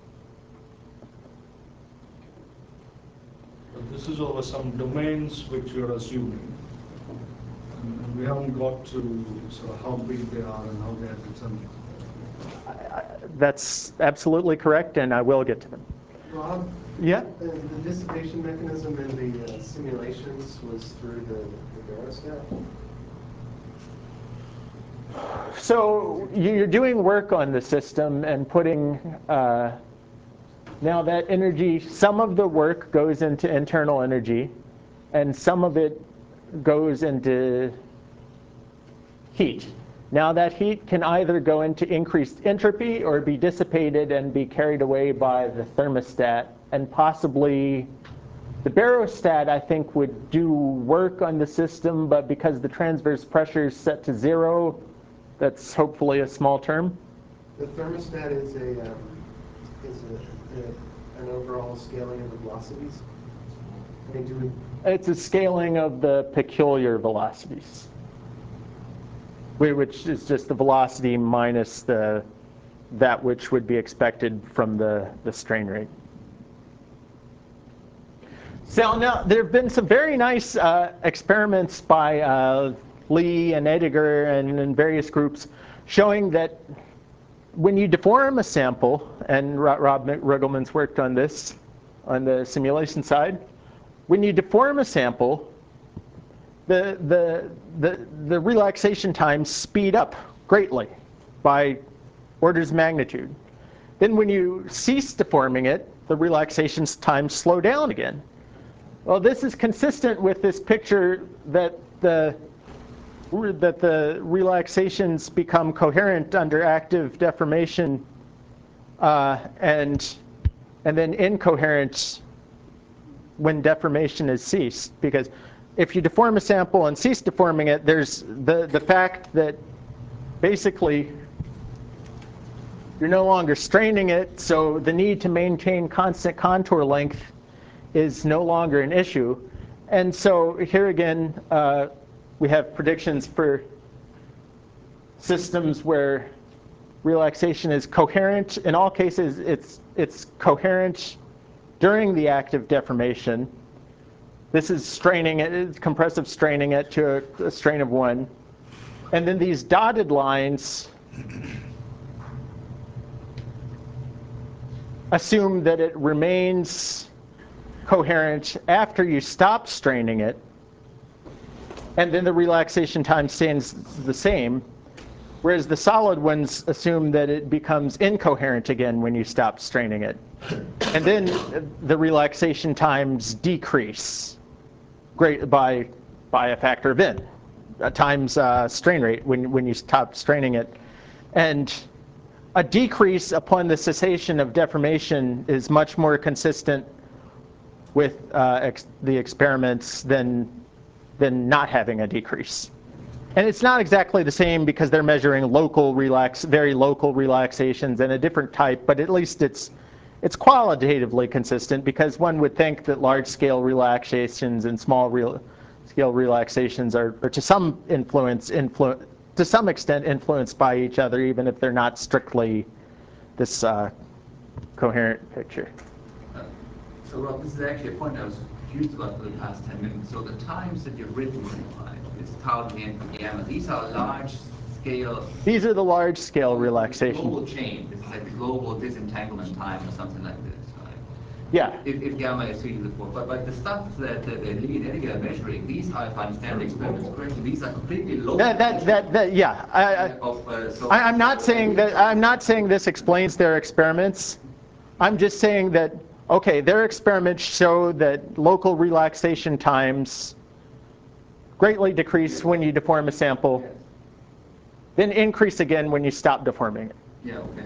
This is over some domains which you're assuming. And we haven't got to sort of how big they are and how they are determined. That's absolutely correct, and I will get to them. Rob? Yeah? The, the dissipation mechanism in the uh, simulations was through the, the barostat? So you're doing work on the system and putting, uh, now that energy, some of the work goes into internal energy, and some of it goes into heat. Now that heat can either go into increased entropy or be dissipated and be carried away by the thermostat, and possibly the barostat, I think, would do work on the system, but because the transverse pressure is set to zero, that's hopefully a small term. The thermostat is a um, is a, a, an overall scaling of the velocities. I mean, do we... It's a scaling of the peculiar velocities, which is just the velocity minus the that which would be expected from the, the strain rate. So now there have been some very nice uh, experiments by uh, Lee and Edinger and, and various groups showing that when you deform a sample, and Rob Riggleman's worked on this on the simulation side, when you deform a sample, the, the, the, the relaxation times speed up greatly by orders of magnitude. Then when you cease deforming it, the relaxation times slow down again. Well, this is consistent with this picture that the that the relaxations become coherent under active deformation, uh, and and then incoherent when deformation is ceased. Because if you deform a sample and cease deforming it, there's the the fact that basically you're no longer straining it, so the need to maintain constant contour length is no longer an issue. And so here again, uh, we have predictions for systems where relaxation is coherent. In all cases, it's, it's coherent during the active deformation. This is straining it, it's compressive straining it to a, a strain of one. And then these dotted lines assume that it remains coherent after you stop straining it, and then the relaxation time stays the same, whereas the solid ones assume that it becomes incoherent again when you stop straining it. And then the relaxation times decrease great by, by a factor of n, uh, times uh, strain rate when, when you stop straining it. And a decrease upon the cessation of deformation is much more consistent with uh, ex the experiments than, than not having a decrease. And it's not exactly the same because they're measuring local relax, very local relaxations and a different type, but at least it's, it's qualitatively consistent because one would think that large-scale relaxations and small-scale relaxations are, are to some influence, influ to some extent influenced by each other, even if they're not strictly this uh, coherent picture. Uh, so, Rob, this is actually a point I was confused about for the past ten minutes. So the times that you've written, right, is tau, and gamma. These are large scale. These are the large scale relaxation. Global chain. This is like the global disentanglement time or something like this, right? Yeah. If, if gamma is three to the four. But, but the stuff that, that, that Lee and Edgar are measuring, these are, if I understand the experiments correctly, these are completely local. That, that, that, that, yeah. I, I, of, uh, so I, I'm not saying that, I'm not saying this explains their experiments. I'm just saying that, okay, their experiments show that local relaxation times greatly decrease when you deform a sample, then increase again when you stop deforming it. Yeah, okay.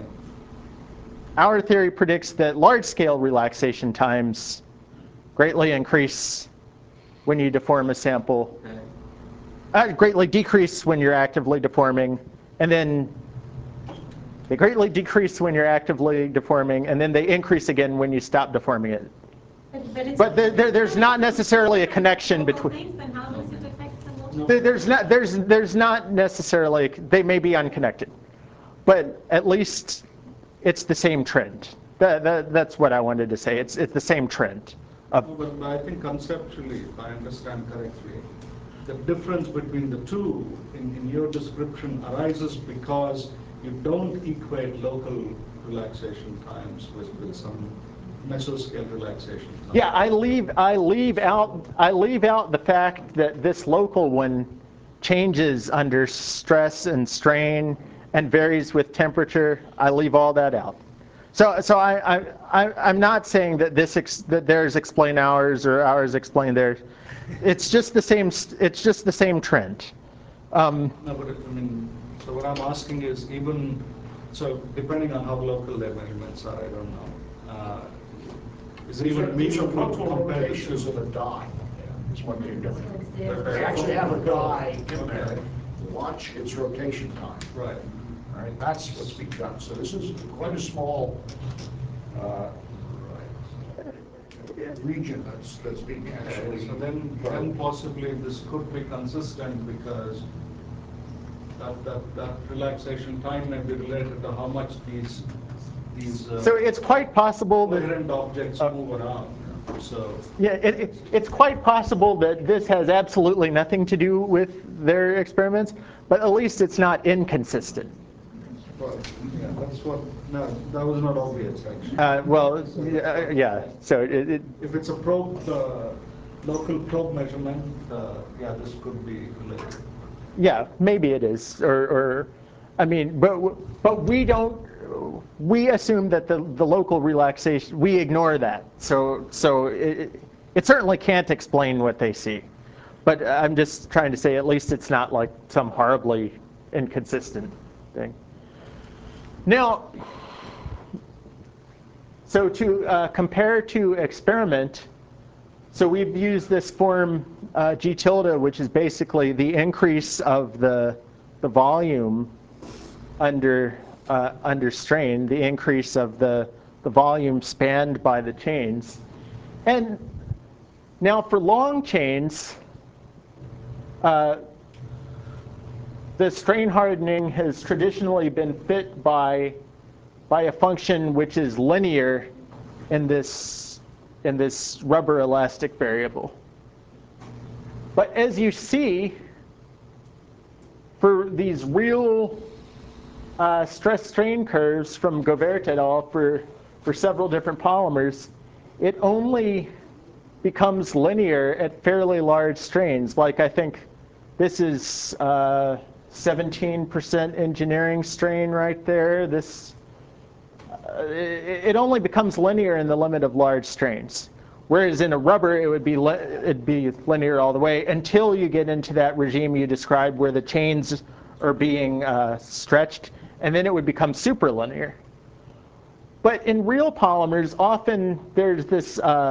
Our theory predicts that large-scale relaxation times greatly increase when you deform a sample, Okay. uh, greatly decrease when you're actively deforming, and then they greatly decrease when you're actively deforming, and then they increase again when you stop deforming it. But, but, it's But there, there, there's not necessarily a connection between. Things, then how does it affect the local? There, there's not. There's there's not necessarily. They may be unconnected, but at least it's the same trend. That, that that's what I wanted to say. It's it's the same trend. Of, No, but I think conceptually, if I understand correctly, the difference between the two in, in your description arises because you don't equate local relaxation times with, with some mesoscale relaxation times. yeah, I leave I leave out I leave out the fact that this local one changes under stress and strain and varies with temperature. I leave all that out. So so I I, I I'm not saying that this ex, that theirs explain ours or ours explain theirs. It's just the same. It's just the same trend. Um, no, but it, I mean, so what I'm asking is even so, depending on how local their measurements are, I don't know. Uh, is it These are, even these are meaningful to multiple compare the rotations two? of a die, is what they're doing. They Okay. actually have a die in there. Watch its rotation time. Right. All right, that's what's being done. So this is quite a small uh, region that's that's being actually. Okay, so then, then possibly this could be consistent because that, that, that relaxation time may be related to how much these these uh, so it's quite possible that coherent objects uh, move around. So yeah, it, it, it's quite possible that this has absolutely nothing to do with their experiments, but at least it's not inconsistent. well, yeah, that's what. No, that was not obvious actually. Uh, well, yeah, yeah. So it, it, If it's a probe, uh, local probe measurement, uh, yeah, this could be related. yeah, maybe it is, or, or I mean, but but we don't. We assume that the the local relaxation. We ignore that. So so it, it certainly can't explain what they see. But I'm just trying to say, at least it's not like some horribly inconsistent thing. Now, so to uh, compare to experiment, so we've used this form uh, G tilde, which is basically the increase of the the volume under uh, under strain, the increase of the the volume spanned by the chains. And now for long chains, uh, the strain hardening has traditionally been fit by by a function which is linear in this in this rubber elastic variable. But as you see, for these real uh, stress strain curves from Govert et al. for for several different polymers, it only becomes linear at fairly large strains. Like I think this is uh, seventeen percent engineering strain right there. This uh, it, it only becomes linear in the limit of large strains. Whereas in a rubber, it would be it'd be linear all the way until you get into that regime you described where the chains are being uh, stretched, and then it would become superlinear. But in real polymers, often there's this uh,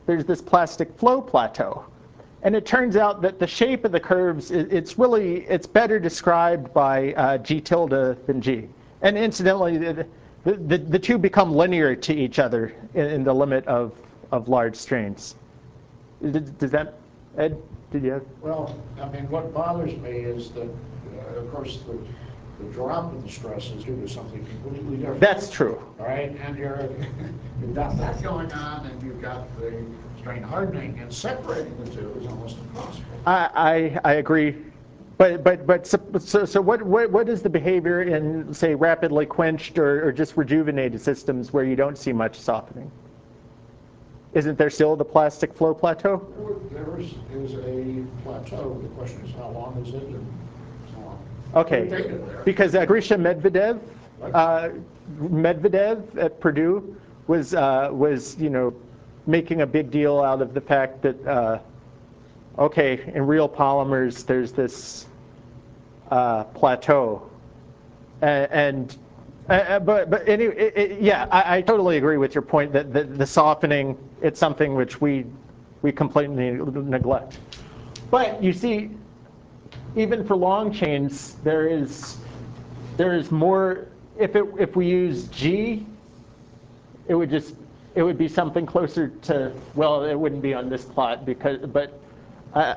there's this plastic flow plateau. And it turns out that the shape of the curves, it's really, it's better described by uh, G tilde than G. And incidentally, the, the, the two become linear to each other in, in the limit of, of large strains. Does that, Ed, did you have? Well, I mean, what bothers me is that, uh, of course, the, the drop in the stress is due to something completely different. That's true. All right, and you're, you've got that going on, and you've got the strain hardening, and separating the two is almost impossible. I, I, I agree. But, but, but so, so, so what, what, what is the behavior in, say, rapidly quenched or, or just rejuvenated systems where you don't see much softening? Isn't there still the plastic flow plateau? There is, is a plateau. The question is how long is it and so on. Okay, because uh, Grisha Medvedev, uh, Medvedev at Purdue was, uh, was, you know, making a big deal out of the fact that, uh, okay, in real polymers, there's this uh, plateau. And, and uh, but, but anyway, it, it, yeah, I, I totally agree with your point that the, the softening, it's something which we, we completely neglect. But you see, even for long chains, there is, there is more, if, it, if we use G, it would just, it would be something closer to, well, it wouldn't be on this plot, because, but uh,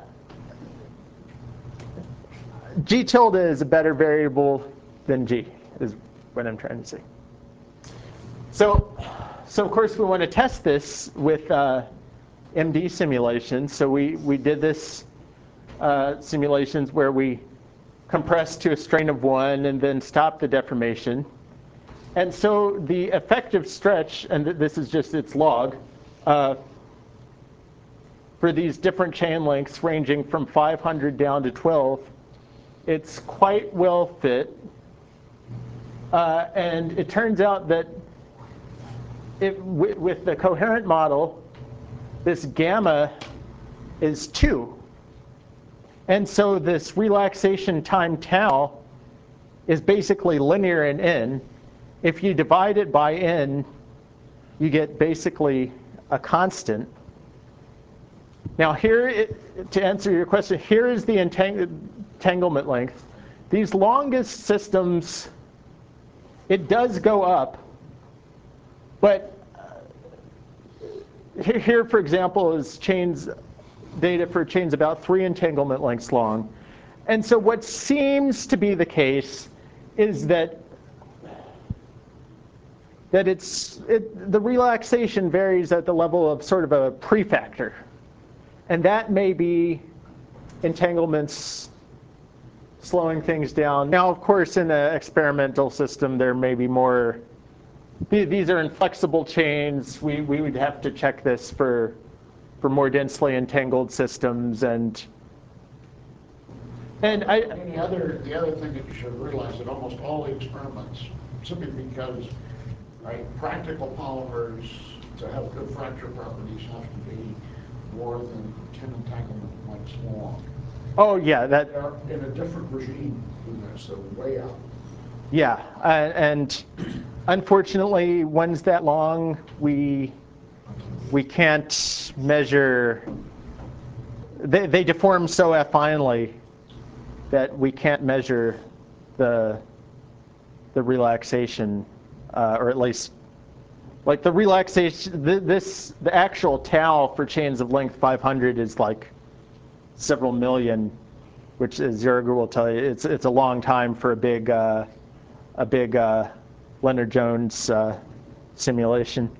G tilde is a better variable than G, is what I'm trying to say. So, so of course we want to test this with uh, M D simulations. So we, we did this uh, simulations where we compressed to a strain of one and then stopped the deformation. And so the effective stretch, and this is just its log, uh, for these different chain lengths ranging from five hundred down to twelve, it's quite well fit. Uh, and it turns out that it, with, with the coherent model, this gamma is two. And so this relaxation time tau is basically linear in n. If you divide it by n, you get basically a constant. Now here, it, to answer your question, here is the entang entanglement length. These longest systems, it does go up, but uh, here, for example, is chains data for chains about three entanglement lengths long. And so what seems to be the case is that that it's, it, the relaxation varies at the level of sort of a prefactor. And that may be entanglements slowing things down. Now, of course, in an experimental system, there may be more. These are inflexible chains. We, we would have to check this for, for more densely entangled systems. And, and I, and the other, the other thing that you should realize that almost all the experiments, simply because right, practical polymers to have good fracture properties have to be more than ten entanglement lengths long. Oh yeah, that. They're in a different regime than this. They're way out. Yeah, uh, and unfortunately, ones that long, we we can't measure. They they deform so affinely that we can't measure the the relaxation, uh, or at least like the relaxation. Th this the actual tau for chains of length five hundred is like several million, which as Jürgen will tell you, it's it's a long time for a big uh, a big uh, Leonard Jones uh, simulation.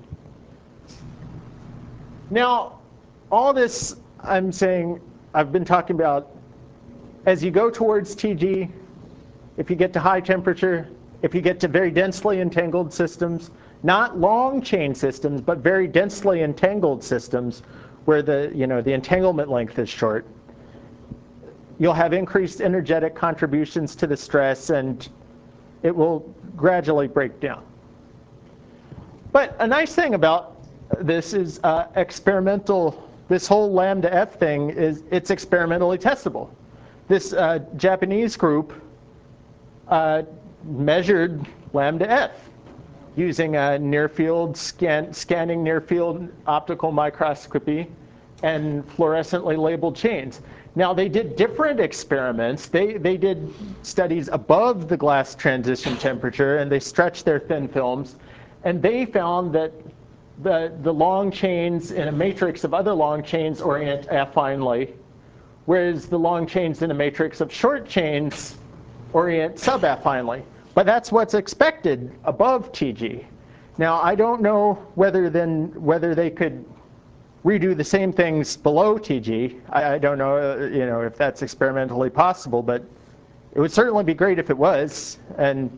Now, all this I'm saying, I've been talking about, as you go towards T G, if you get to high temperature, if you get to very densely entangled systems, not long chain systems, but very densely entangled systems where the, you know, the entanglement length is short, you'll have increased energetic contributions to the stress, and it will gradually break down. But a nice thing about this is uh, experimental, this whole lambda F thing, is it's experimentally testable. This uh, Japanese group uh, measured lambda F. using a near-field scan, scanning near-field optical microscopy and fluorescently labeled chains. Now, they did different experiments. They, they did studies above the glass transition temperature, and they stretched their thin films. And they found that the, the long chains in a matrix of other long chains orient affinely, whereas the long chains in a matrix of short chains orient subaffinely. But that's what's expected above T G. Now, I don't know whether then whether they could redo the same things below T G. I, I don't know, uh, you know, if that's experimentally possible, but it would certainly be great if it was. And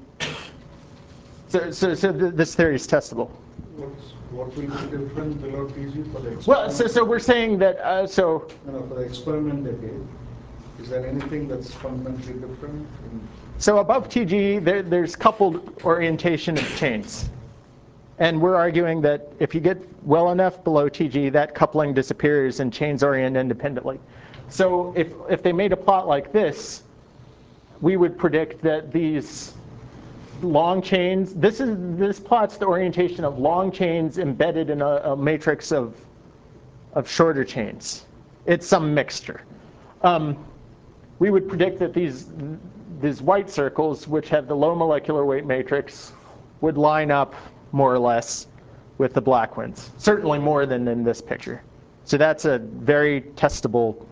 so, so, so th this theory is testable. What's, what will be different below T G for the experiment? Well, so, so we're saying that, uh, so. You know, for the experiment they did, is there anything that's fundamentally different? In So above T G, there, there's coupled orientation of chains. And we're arguing that if you get well enough below T G, that coupling disappears and chains orient independently. So if, if they made a plot like this, we would predict that these long chains, this is this plot's the orientation of long chains embedded in a, a matrix of, of shorter chains. It's some mixture. Um, we would predict that these, these white circles, which have the low molecular weight matrix, would line up more or less with the black ones, certainly more than in this picture. So that's a very testable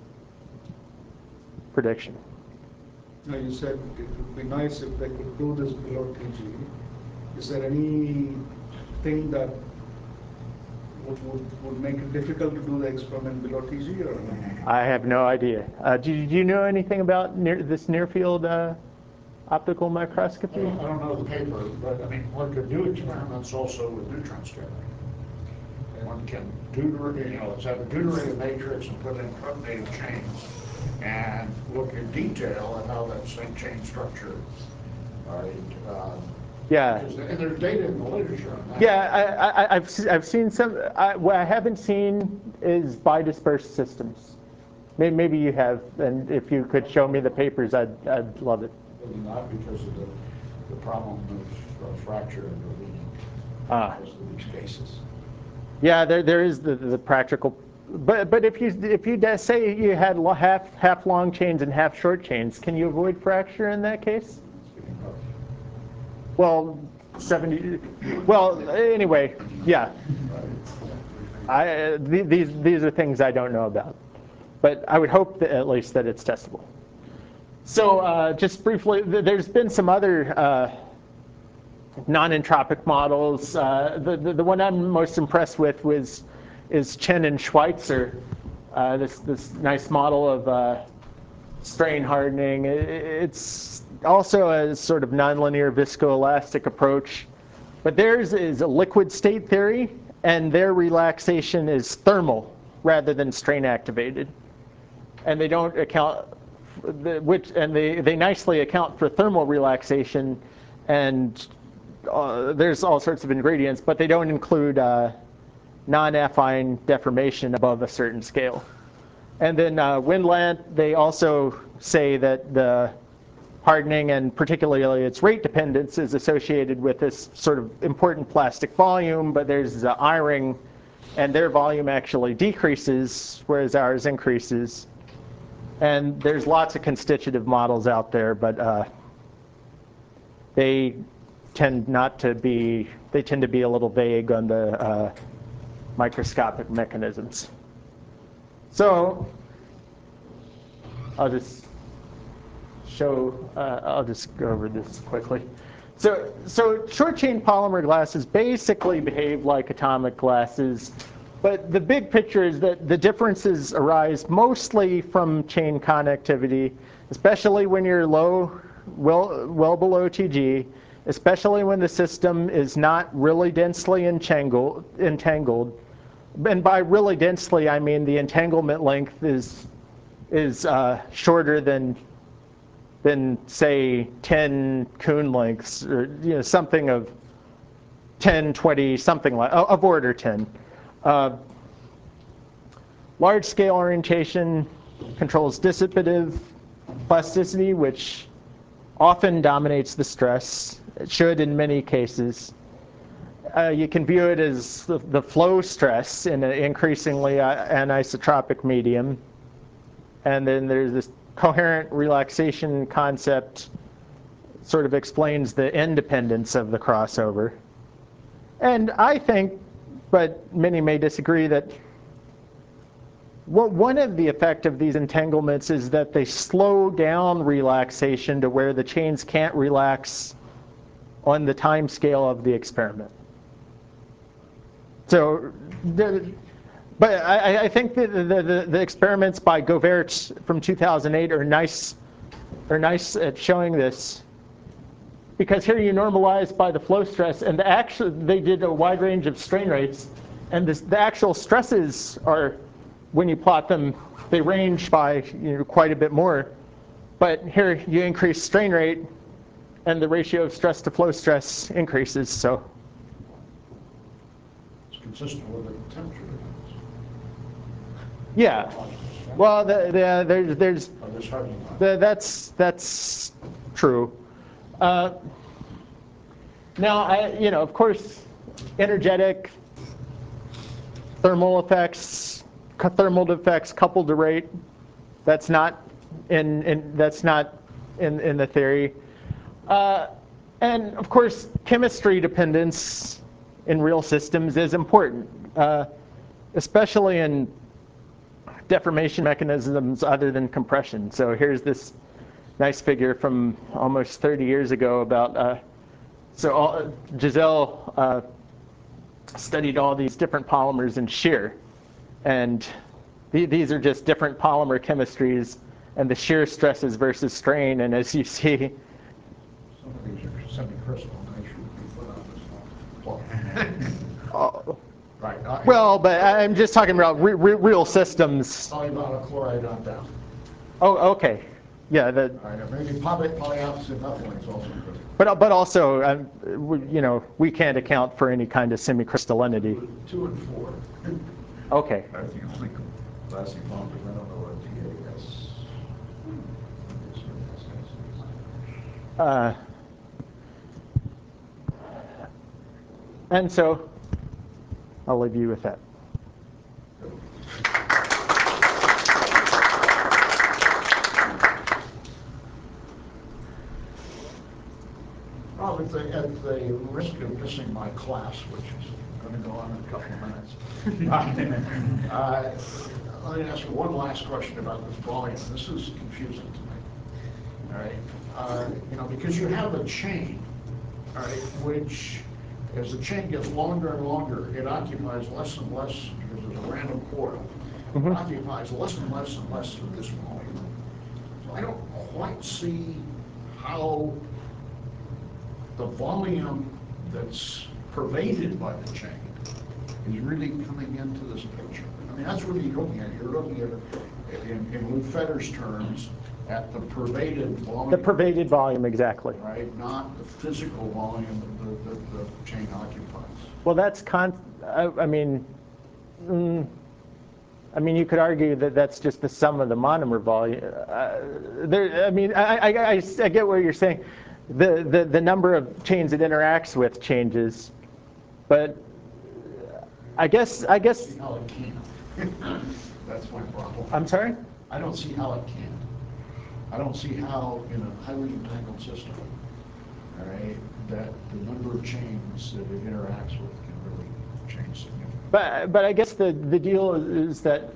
prediction. Now you said it would be nice if they could do this below T G. Is there anything that would, would, would make it difficult to do the experiment below T G or no? I have no idea. Uh, do, do you know anything about near, this near-field uh, optical I microscopy? don't, I don't know the paper, but I mean, one could do experiments also with neutron scattering. One can deuterate, you know, let's have a deuterated matrix and put in protonated chains and look in detail at how that same chain structure, all right? Uh, Yeah. And there's data in the literature on that. Yeah, I, I, I've, I've seen some. I, what I haven't seen is bidispersed systems. Maybe, maybe you have, and if you could show me the papers, I'd, I'd love it. Not because of the, the problem of, of fracture and ravine Ah. because of these cases. Yeah, there, there is the, the practical. But, but if you, if you say you had half, half long chains and half short chains, can you avoid fracture in that case? Well, seventy. Well, anyway, yeah. I, uh, th these, these are things I don't know about. But I would hope that at least that it's testable. So uh, just briefly, th there's been some other uh, non-entropic models. Uh, the, the, the one I'm most impressed with was, is Chen and Schweitzer, uh, this, this nice model of uh, strain hardening. It's also a sort of nonlinear viscoelastic approach. But theirs is a liquid state theory, and their relaxation is thermal rather than strain activated. And they don't account, the, which, and they, they nicely account for thermal relaxation, and uh, there's all sorts of ingredients, but they don't include uh, non-affine deformation above a certain scale. And then uh, Wendlandt, they also say that the hardening, and particularly its rate dependence, is associated with this sort of important plastic volume, but there's the I-ring, and their volume actually decreases, whereas ours increases. And there's lots of constitutive models out there, but uh, they tend not to be, they tend to be a little vague on the uh, microscopic mechanisms. So I'll just show, uh, I'll just go over this quickly. So, so short chain polymer glasses basically behave like atomic glasses, but the big picture is that the differences arise mostly from chain connectivity, especially when you're low, well, well below T G, especially when the system is not really densely entangled, entangled. And by really densely, I mean the entanglement length is, is uh, shorter than, than, say, ten Kuhn lengths, or you know, something of ten, twenty, something like, of order ten. Uh, large-scale orientation controls dissipative plasticity, which often dominates the stress. It should in many cases. uh, you can view it as the, the flow stress in an increasingly uh, anisotropic medium. And then there's this coherent relaxation concept, sort of explains the independence of the crossover. And I think, but many may disagree, that well, one of the effect of these entanglements is that they slow down relaxation to where the chains can't relax on the time scale of the experiment. So, the, but I, I think that the, the, the experiments by Govert from two thousand eight are nice, are nice at showing this. Because here you normalize by the flow stress, and the actual, they did a wide range of strain rates, and this, the actual stresses are, when you plot them, they range by you know, quite a bit more. But here you increase strain rate, and the ratio of stress to flow stress increases. So it's consistent with the temperature difference. Yeah. Well, the, the, there's there's Oh, the, that's that's true. Uh, now, I you know, of course, energetic, thermal effects, thermal effects coupled to rate. That's not in, in that's not in in the theory. Uh, and of course, chemistry dependence in real systems is important, uh, especially in deformation mechanisms other than compression. So here's this nice figure from almost thirty years ago about, uh, so all, Giselle uh, studied all these different polymers in shear. And th these are just different polymer chemistries and the shear stresses versus strain. And as you see, some of these are semi-crystal, and they shouldn't be put on this one. oh, Right. I, well, but I'm just talking about re re real systems. Talking about a chloride on down. Oh, okay. Yeah. The, All right, maybe poly polyopposite methylene is also crystal. but but also, um, we, you know, we can't account for any kind of semicrystallinity. Two and four. Okay. I think only lasting longer. I don't know what T A S. Uh, and so, I'll leave you with that. Well, at the, at the risk of missing my class, which is going to go on in a couple of minutes, uh, let me ask you one last question about this volume. This is confusing to me. All right, uh, you know, because you have a chain, all right, which, as the chain gets longer and longer, it occupies less and less, because there's a random coil, Mm-hmm. it occupies less and less and less of this volume. So I don't quite see how the volume that's pervaded by the chain is really coming into this picture. I mean, that's what you're looking at. You're looking at, in, in Lou Fetter's terms, at the pervaded volume. The pervaded volume, exactly. Right, not the physical volume that the, that the chain occupies. Well, that's con. I, I mean, mm, I mean, you could argue that that's just the sum of the monomer volume. Uh, there, I mean, I, I, I, I get what you're saying. The, the the number of chains it interacts with changes, but I guess I guess. I don't see how it can. That's my problem. I'm sorry? I don't see how it can. I don't see how, in a highly entangled system, all right, that the number of chains that it interacts with can really change significantly. But but I guess the the deal is that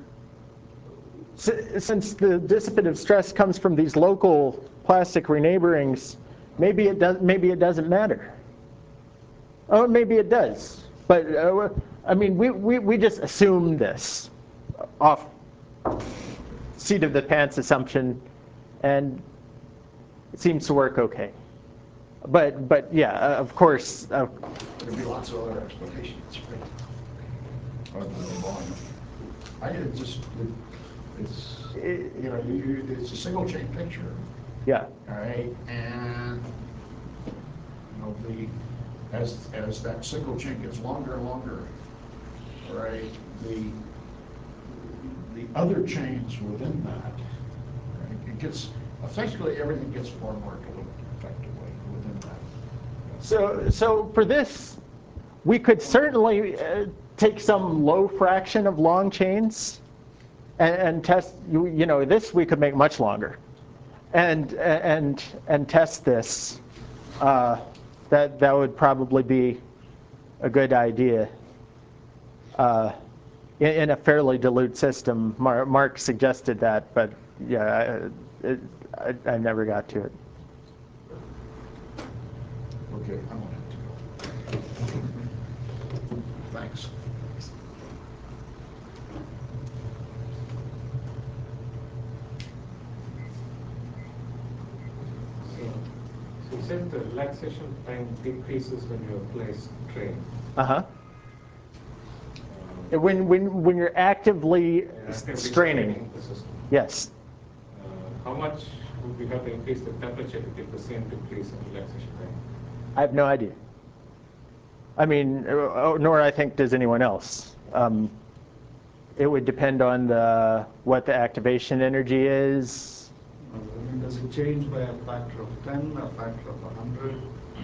since the dissipative stress comes from these local plastic reneighborings, maybe it does maybe it doesn't matter. Oh, maybe it does. But uh, I mean, we, we we just assume this off seat of the pants assumption, and it seems to work okay. But but yeah, uh, of course. Uh, There'd be lots of other explanations, right? Other than the volume. I it just it, it's you know you, you, it's a single chain picture. Yeah. All right, and you know the as as that single chain gets longer and longer, all right, the the other chains within that, right, it gets effectively everything gets more and more diluted effectively within that. So so for this, we could certainly uh, take some low fraction of long chains and, and test, you, you know, this we could make much longer. And, and, and test this. Uh, that, that would probably be a good idea uh, in, in a fairly dilute system. Mark, Mark suggested that, but yeah, it, I, I never got to it. Okay, I don't have to go. Thanks. So you said the relaxation time decreases when you apply strain. Uh-huh. Um, when, when, when you're actively, yeah, actively straining. straining the system. Yes. Uh, how much would we have to increase the temperature to get the same decrease in relaxation time? I have no idea. I mean, nor I think does anyone else. Um, it would depend on the what the activation energy is. I mean, does it change by a factor of ten, a factor of one hundred?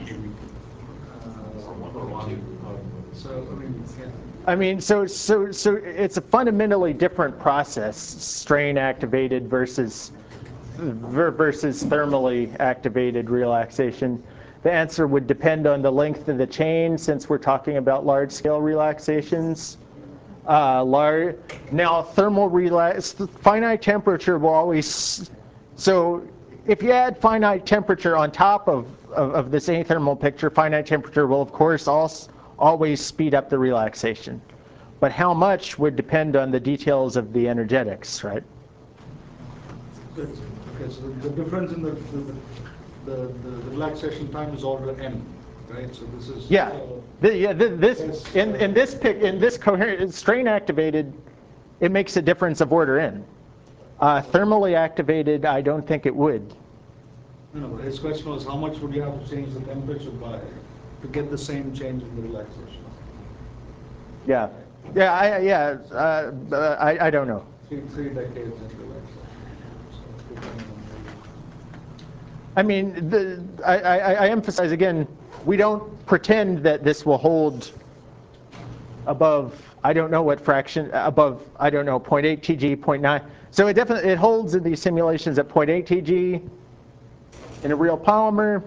Uh, so, I mean, yeah. I mean, so so so it's a fundamentally different process, strain activated versus versus thermally activated relaxation. The answer would depend on the length of the chain, since we're talking about large-scale relaxations. Uh, large, now, thermal relax, finite temperature will always, so if you add finite temperature on top of, of, of this athermal picture, finite temperature will, of course, also, always speed up the relaxation. But how much would depend on the details of the energetics, right? Okay, so the difference in the, the The, the, the relaxation time is order n, right? So this is yeah, uh, the, yeah. The, this yes, in uh, in this pic in this coherent strain activated, it makes a difference of order n. Uh, thermally activated, I don't think it would. No, no. His question was how much would you have to change the temperature by to get the same change in the relaxation? Yeah, yeah, I yeah. Uh, I I don't know. Three three decades in relaxation. So depending on I mean, the, I, I, I emphasize again, we don't pretend that this will hold above, I don't know what fraction, above, I don't know, zero point eight T G, zero point nine. So it definitely, it holds in these simulations at zero point eight T G. In a real polymer,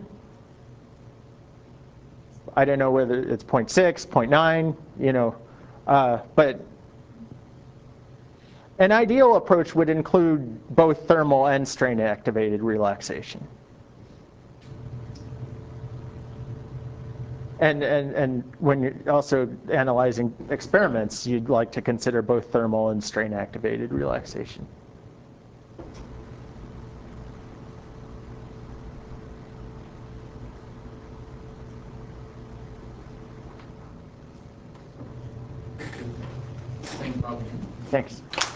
I don't know whether it's zero point six, zero point nine, you know, uh, but an ideal approach would include both thermal and strain activated relaxation. And, and, and when you're also analyzing experiments, you'd like to consider both thermal and strain activated relaxation. Thank you. Thanks.